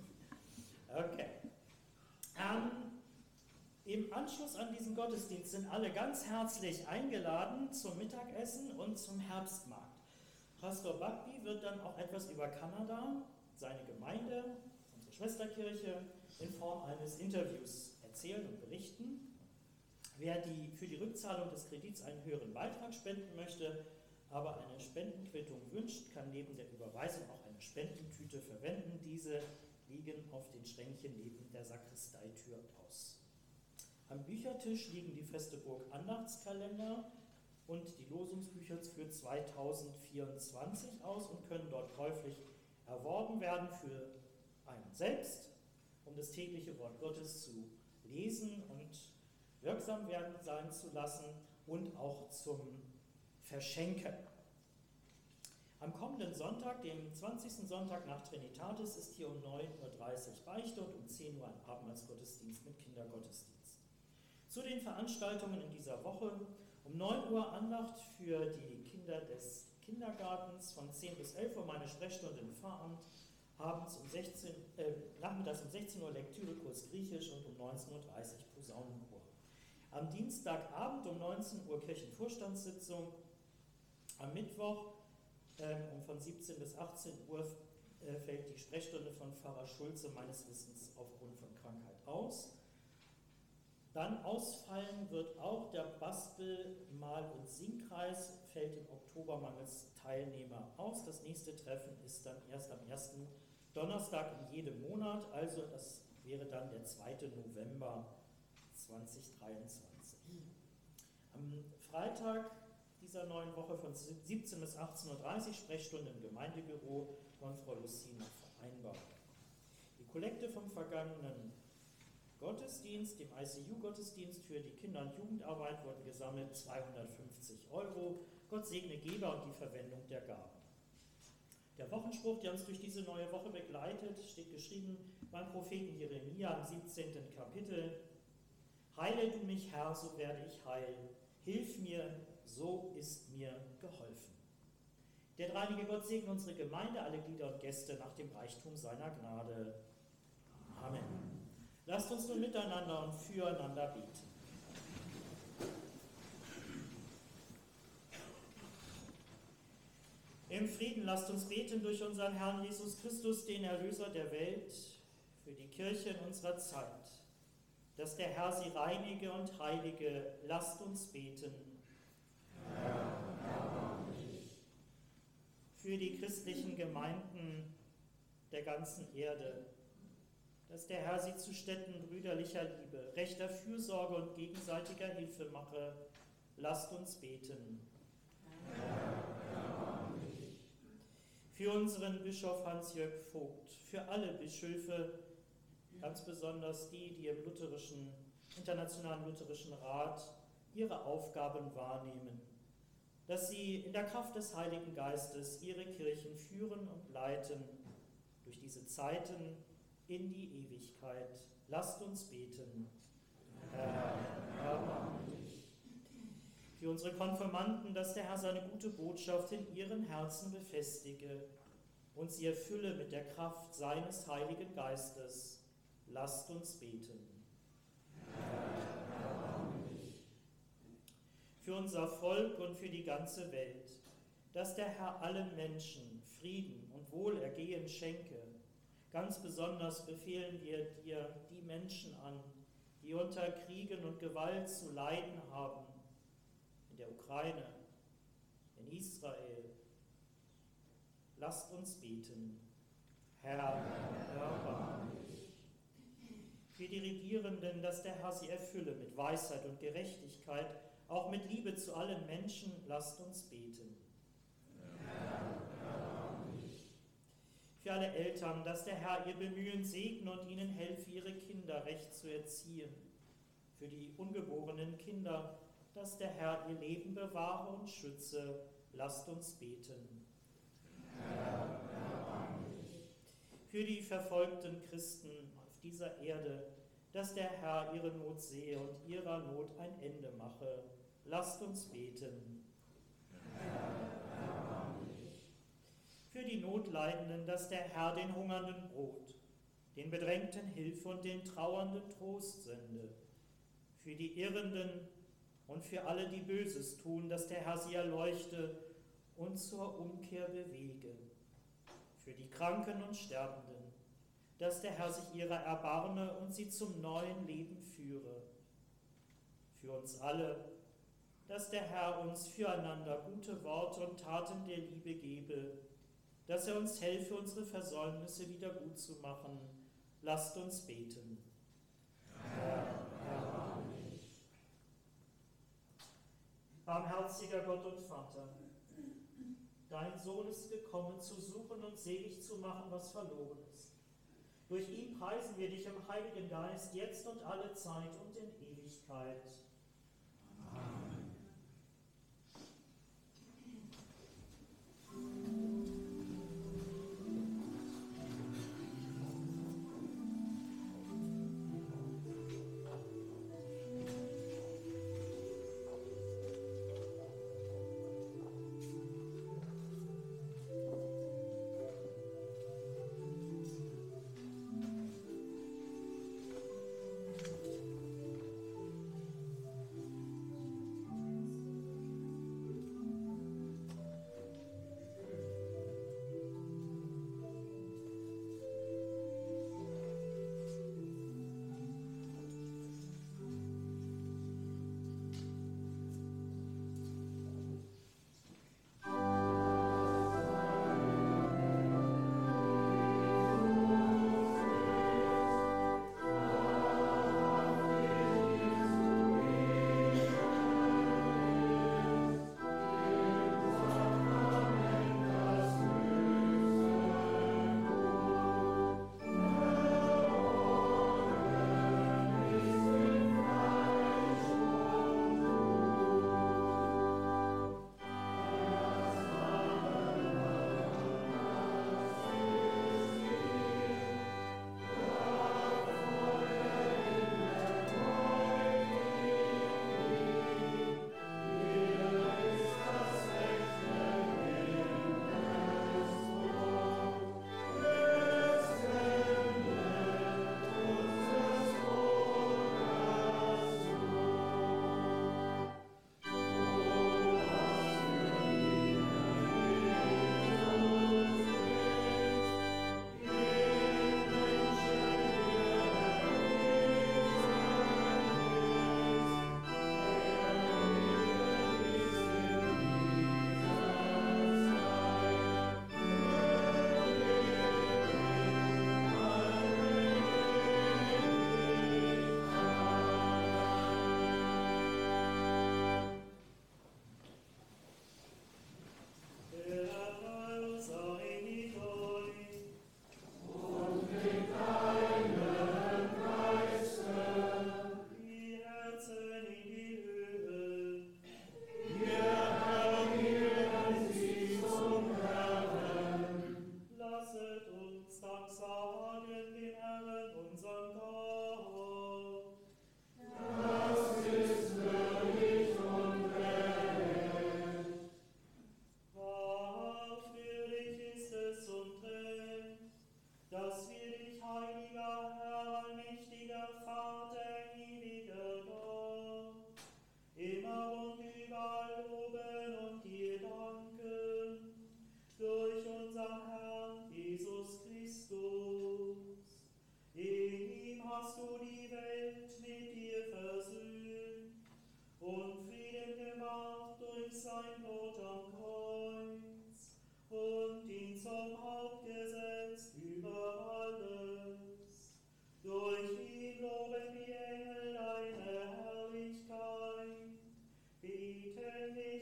Okay. Um, Im Anschluss an diesen Gottesdienst sind alle ganz herzlich eingeladen zum Mittagessen und zum Herbstmarkt. Pastor Buckby wird dann auch etwas über Kanada, seine Gemeinde, unsere Schwesterkirche, in Form eines Interviews erzählen und berichten. Wer die, für die Rückzahlung des Kredits einen höheren Beitrag spenden möchte, aber eine Spendenquittung wünscht, kann neben der Überweisung auch eine Spendentüte verwenden. Diese liegen auf den Schränkchen neben der Sakristeitür aus. Am Büchertisch liegen die Feste Burg Andachtskalender und die Losungsbücher für zweitausendvierundzwanzig aus und können dort käuflich erworben werden für einen selbst, um das tägliche Wort Gottes zu lesen und wirksam werden sein zu lassen und auch zum Verschenken. Am kommenden Sonntag, dem zwanzigsten Sonntag nach Trinitatis, ist hier um neun Uhr dreißig Beichte und um zehn Uhr ein Abendmahlsgottesdienst mit Kindergottesdienst. Zu den Veranstaltungen in dieser Woche: um neun Uhr Andacht für die Kinder des Kindergartens, von zehn bis elf Uhr meine Sprechstunde im Pfarramt, abends um sechzehn, äh, nachmittags um sechzehn Uhr Lektürekurs Griechisch und um neunzehn Uhr dreißig Posaunenchor. Am Dienstagabend um neunzehn Uhr Kirchenvorstandssitzung, am Mittwoch ähm, um von siebzehn bis achtzehn Uhr äh, fällt die Sprechstunde von Pfarrer Schulze meines Wissens aufgrund von Krankheit aus. Dann ausfallen wird auch der Bastel-, Mal- und Singkreis, fällt im Oktober mangels Teilnehmer aus. Das nächste Treffen ist dann erst am ersten Donnerstag in jedem Monat, also das wäre dann der zweite November zweitausenddreiundzwanzig. Am Freitag dieser neuen Woche von siebzehn bis achtzehn Uhr dreißig Sprechstunde im Gemeindebüro von Frau Lucina vereinbart. Die Kollekte vom vergangenen Gottesdienst, dem I C U-Gottesdienst für die Kinder- und Jugendarbeit, wurden gesammelt zweihundertfünfzig Euro. Gott segne Geber und die Verwendung der Gaben. Der Wochenspruch, der uns durch diese neue Woche begleitet, steht geschrieben beim Propheten Jeremia im siebzehnten Kapitel. Heile du mich, Herr, so werde ich heil. Hilf mir, so ist mir geholfen. Der dreieinige Gott segne unsere Gemeinde, alle Glieder und Gäste nach dem Reichtum seiner Gnade. Amen. Lasst uns nun miteinander und füreinander beten. Im Frieden lasst uns beten durch unseren Herrn Jesus Christus, den Erlöser der Welt, für die Kirche in unserer Zeit, dass der Herr sie reinige und heilige. Lasst uns beten. Herr, erbarme dich. Für die christlichen Gemeinden der ganzen Erde, dass der Herr sie zu Stätten brüderlicher Liebe, rechter Fürsorge und gegenseitiger Hilfe mache. Lasst uns beten. Herr, erbarme dich. Für unseren Bischof Hans-Jörg Vogt, für alle Bischöfe, ganz besonders die, die im lutherischen, internationalen lutherischen Rat ihre Aufgaben wahrnehmen, dass sie in der Kraft des Heiligen Geistes ihre Kirchen führen und leiten durch diese Zeiten in die Ewigkeit. Lasst uns beten. Herr, erbarme dich. Für unsere Konfirmanden, dass der Herr seine gute Botschaft in ihren Herzen befestige und sie erfülle mit der Kraft seines Heiligen Geistes. Lasst uns beten. Herr, erbarme dich. Für unser Volk und für die ganze Welt, dass der Herr allen Menschen Frieden und Wohlergehen schenke. Ganz besonders befehlen wir dir die Menschen an, die unter Kriegen und Gewalt zu leiden haben, in der Ukraine, in Israel. Lasst uns beten. Herr, erbarme dich. Für die Regierenden, dass der Herr sie erfülle mit Weisheit und Gerechtigkeit, auch mit Liebe zu allen Menschen. Lasst uns beten. Herr, alle Eltern, dass der Herr ihr Bemühen segne und ihnen helfe, ihre Kinder recht zu erziehen. Für die ungeborenen Kinder, dass der Herr ihr Leben bewahre und schütze. Lasst uns beten. Herr, erbarme dich. Für die verfolgten Christen auf dieser Erde, dass der Herr ihre Not sehe und ihrer Not ein Ende mache. Lasst uns beten. Herr, erbarme dich. Für die Notleidenden, dass der Herr den Hungernden Brot, den Bedrängten Hilfe und den Trauernden Trost sende. Für die Irrenden und für alle, die Böses tun, dass der Herr sie erleuchte und zur Umkehr bewege. Für die Kranken und Sterbenden, dass der Herr sich ihrer erbarme und sie zum neuen Leben führe. Für uns alle, dass der Herr uns füreinander gute Worte und Taten der Liebe gebe, dass er uns helfe, unsere Versäumnisse wieder gut zu machen. Lasst uns beten. Herr, erbarme dich. Barmherziger Gott und Vater, dein Sohn ist gekommen, zu suchen und selig zu machen, was verloren ist. Durch ihn preisen wir dich im Heiligen Geist, jetzt und alle Zeit und in Ewigkeit. Amen.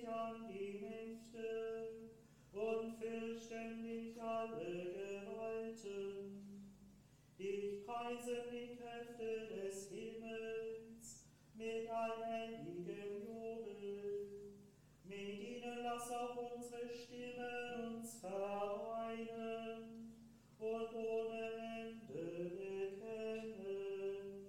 Und füll ständig alle Gewalt halten. Dich preisen die Kräfte des Himmels mit allmächtigem Jubel. Mit ihnen lass auch unsere Stimmen uns vereinen und ohne Ende bekennen.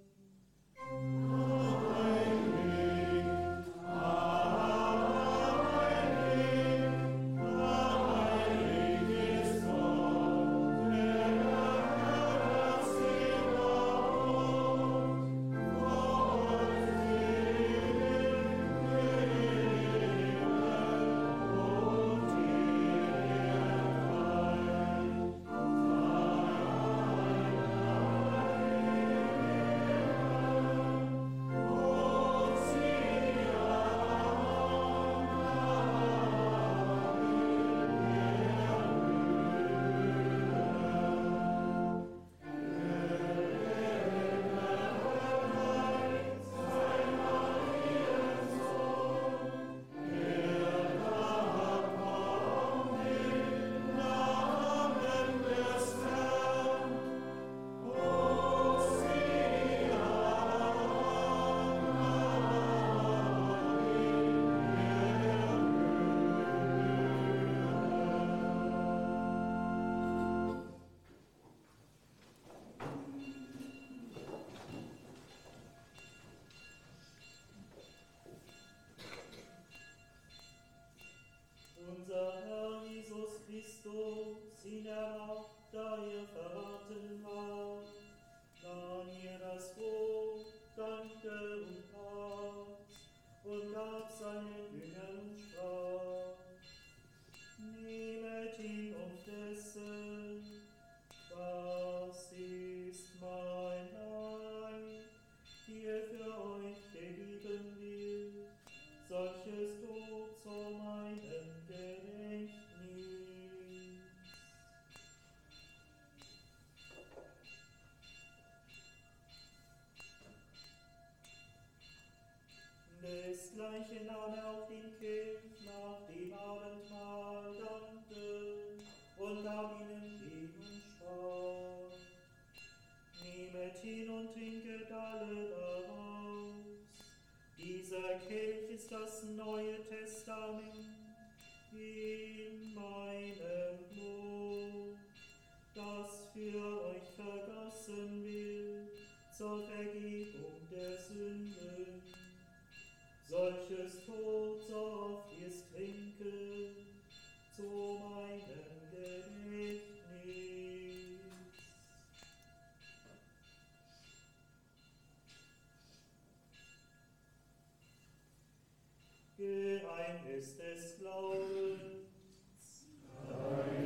Unser Herr Jesus Christus, in der Nacht, da er verraten war, nahm ihr das Brot, dankte und aß und gab seinen Jüngern und sprach: Nehmet ihn und esset, das ist mein Leib, die für euch gegeben wird, solches tut zu meinem Gedächtnis. Desgleichen nahm er auch den Kelch nach dem Abendmahl, dankte und gab ihnen hin und sprach: Nehmet hin und trinket alle daraus. Dieser Kelch ist das Neue Testament in meinem Blut, das für euch vergossen wird zur Vergebung der Sünden. Solches tut, so oft ihr es trinket, zu meinem Gedächtnis. Geheimnis des Glaubens. Amen.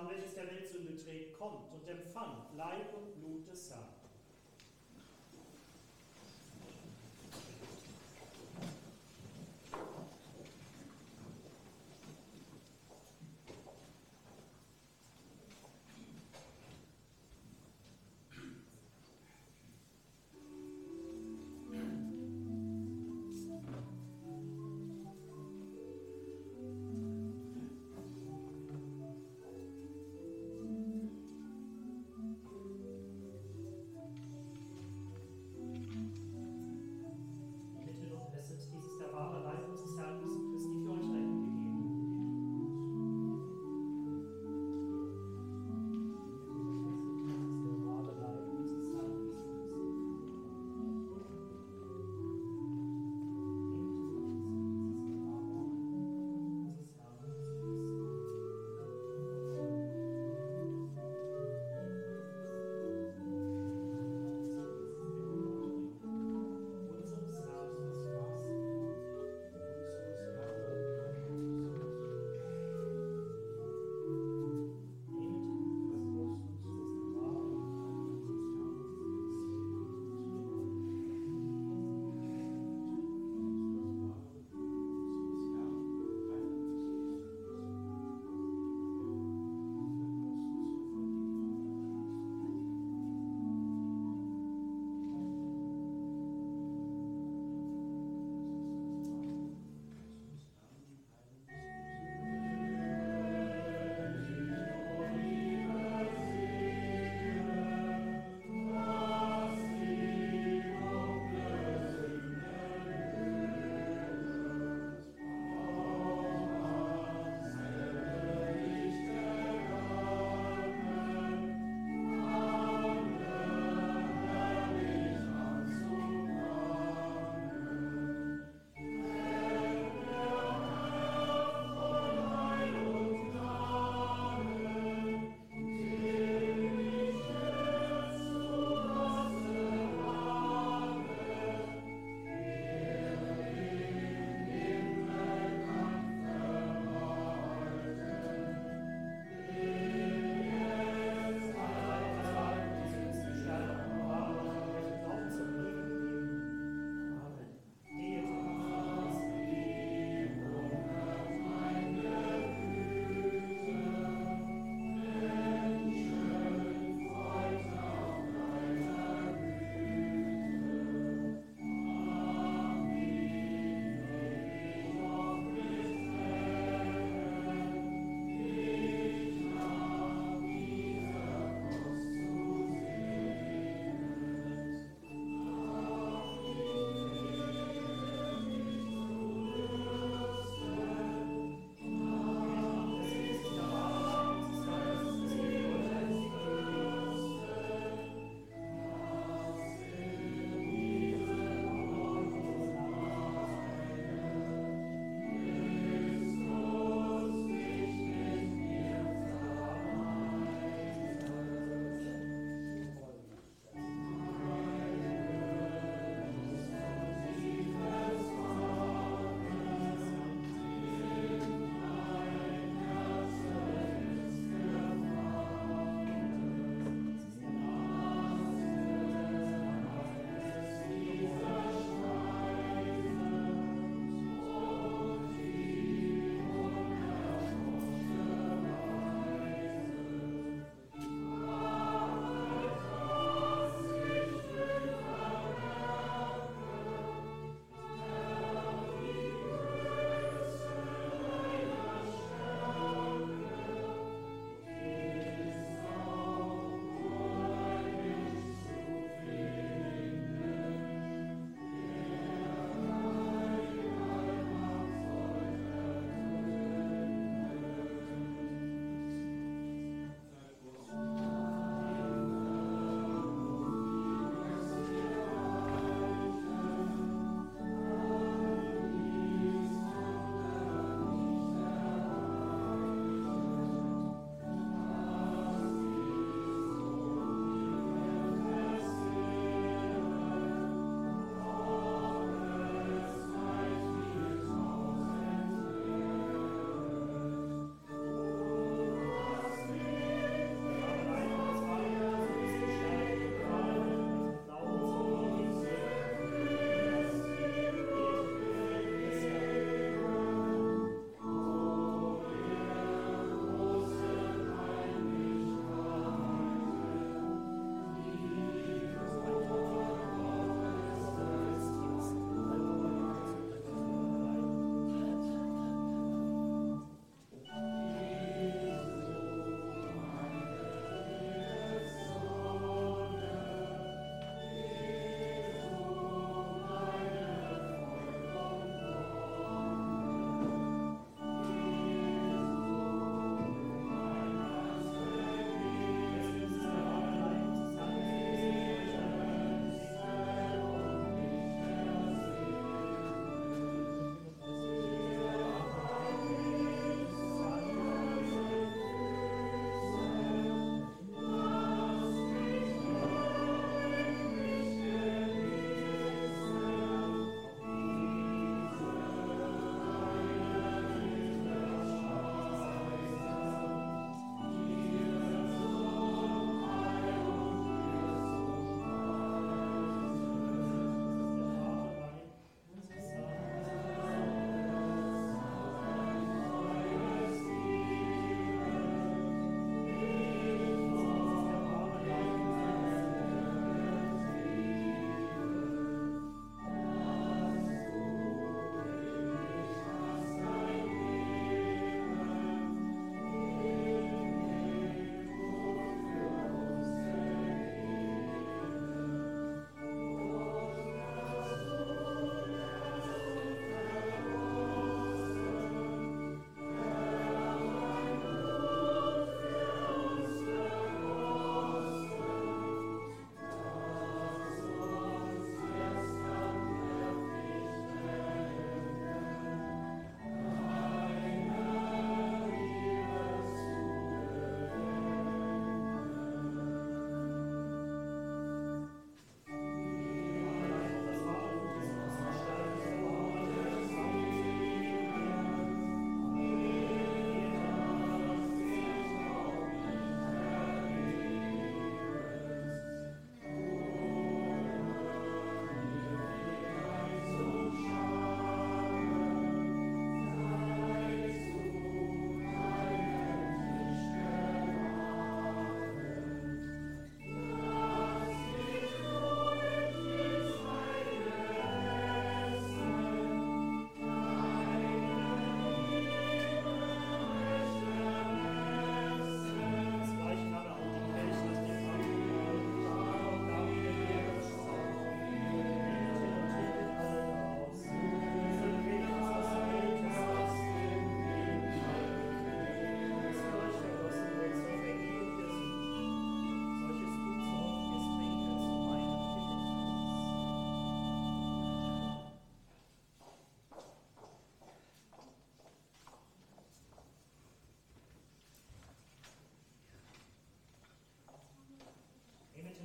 Lamm, welches der Welt Sünde trägt, kommt und empfangt Leib und Blut des Herrn.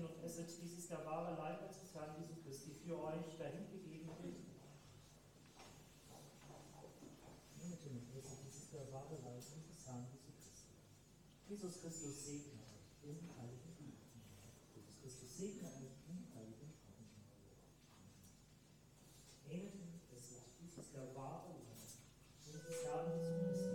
Nehmet und esset, dies ist der wahre Leib unseres Herrn Jesu Christi, für euch dahingegeben wird. Nehmet und esset, dies ist der wahre Leib unseres Herrn Jesu Christi. Jesus Christus segne euch im heiligen Namen. Jesus Christus segne euch im heiligen Namen. Nehmet und esset, dies ist der wahre Leib unseres Herrn Jesu Christi.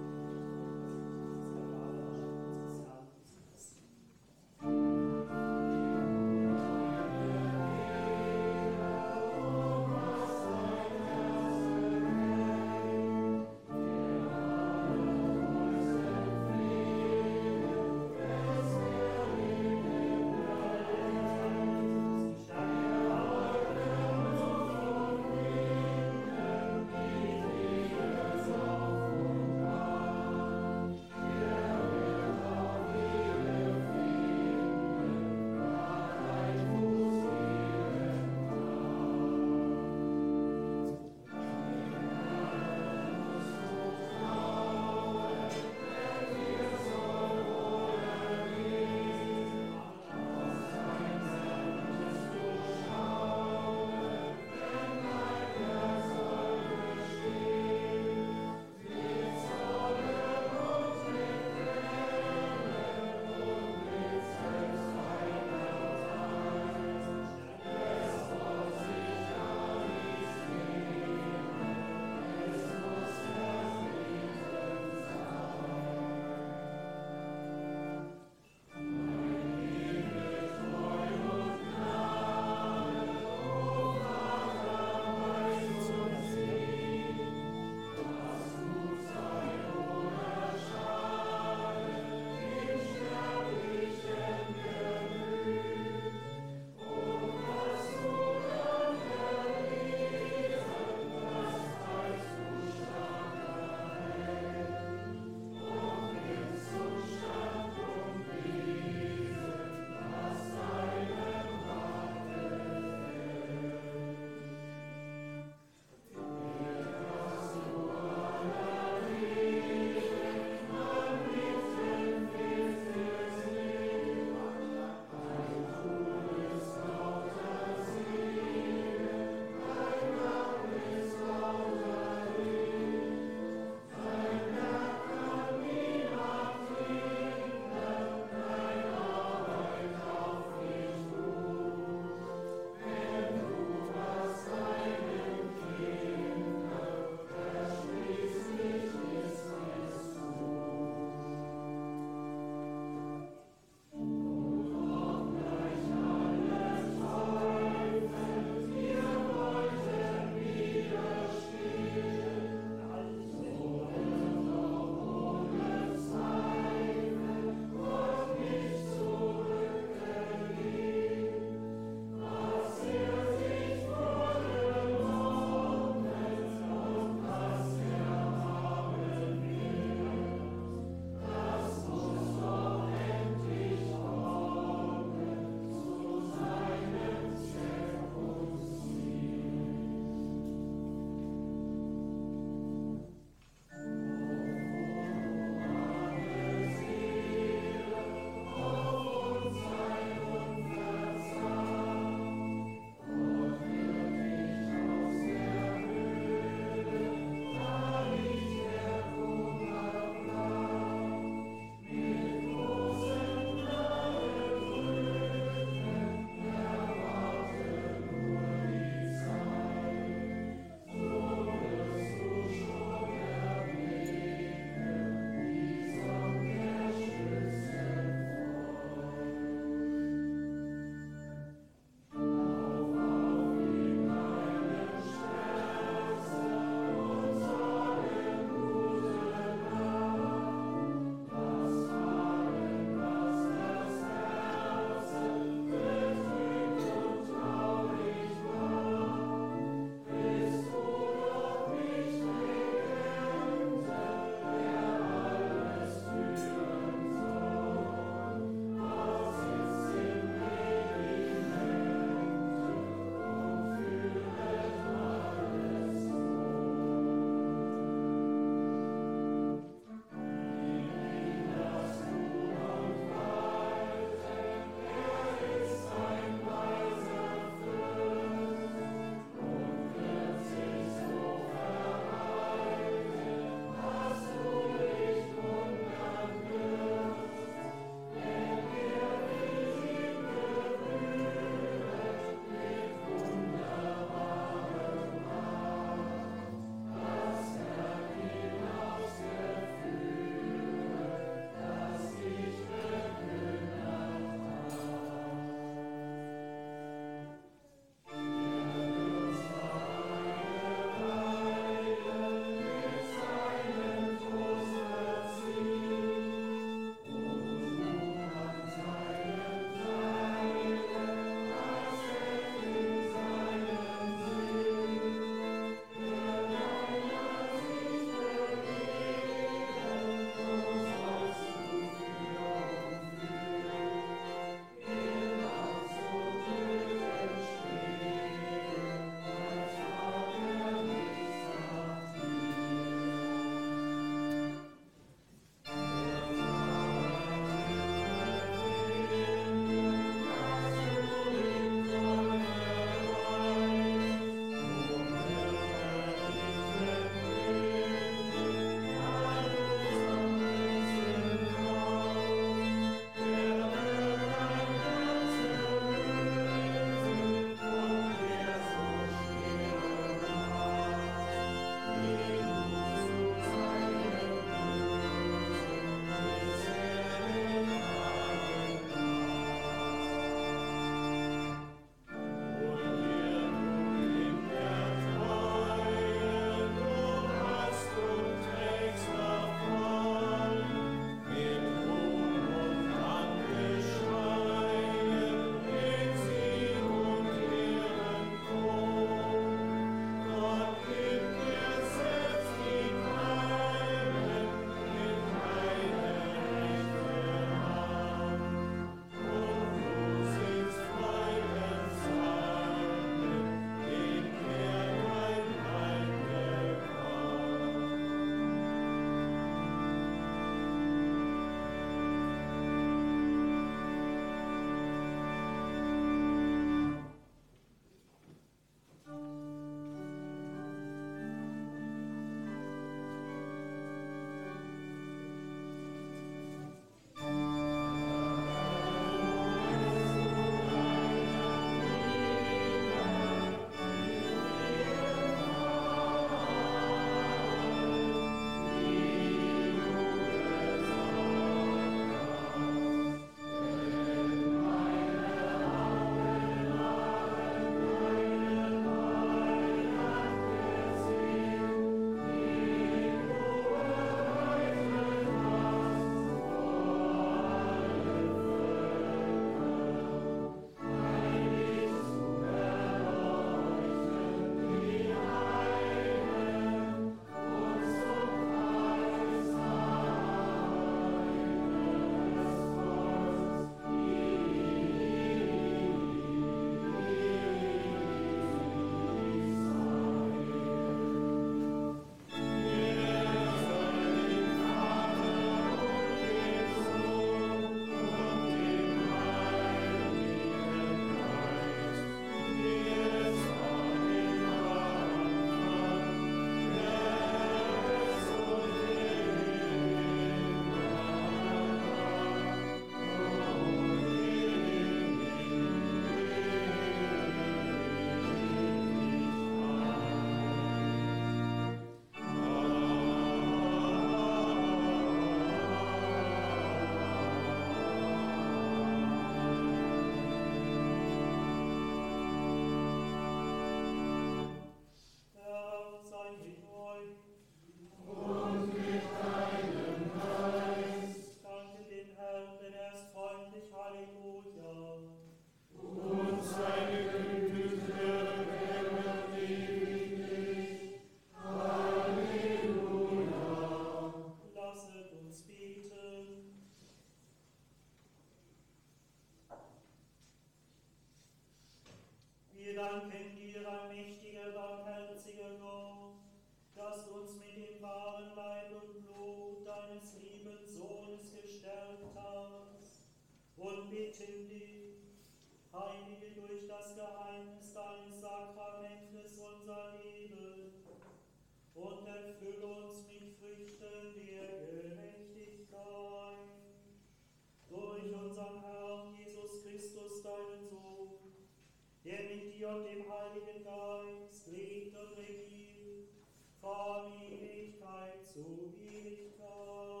und dem Heiligen Geist lebt und regiert von Ewigkeit zu Ewigkeit.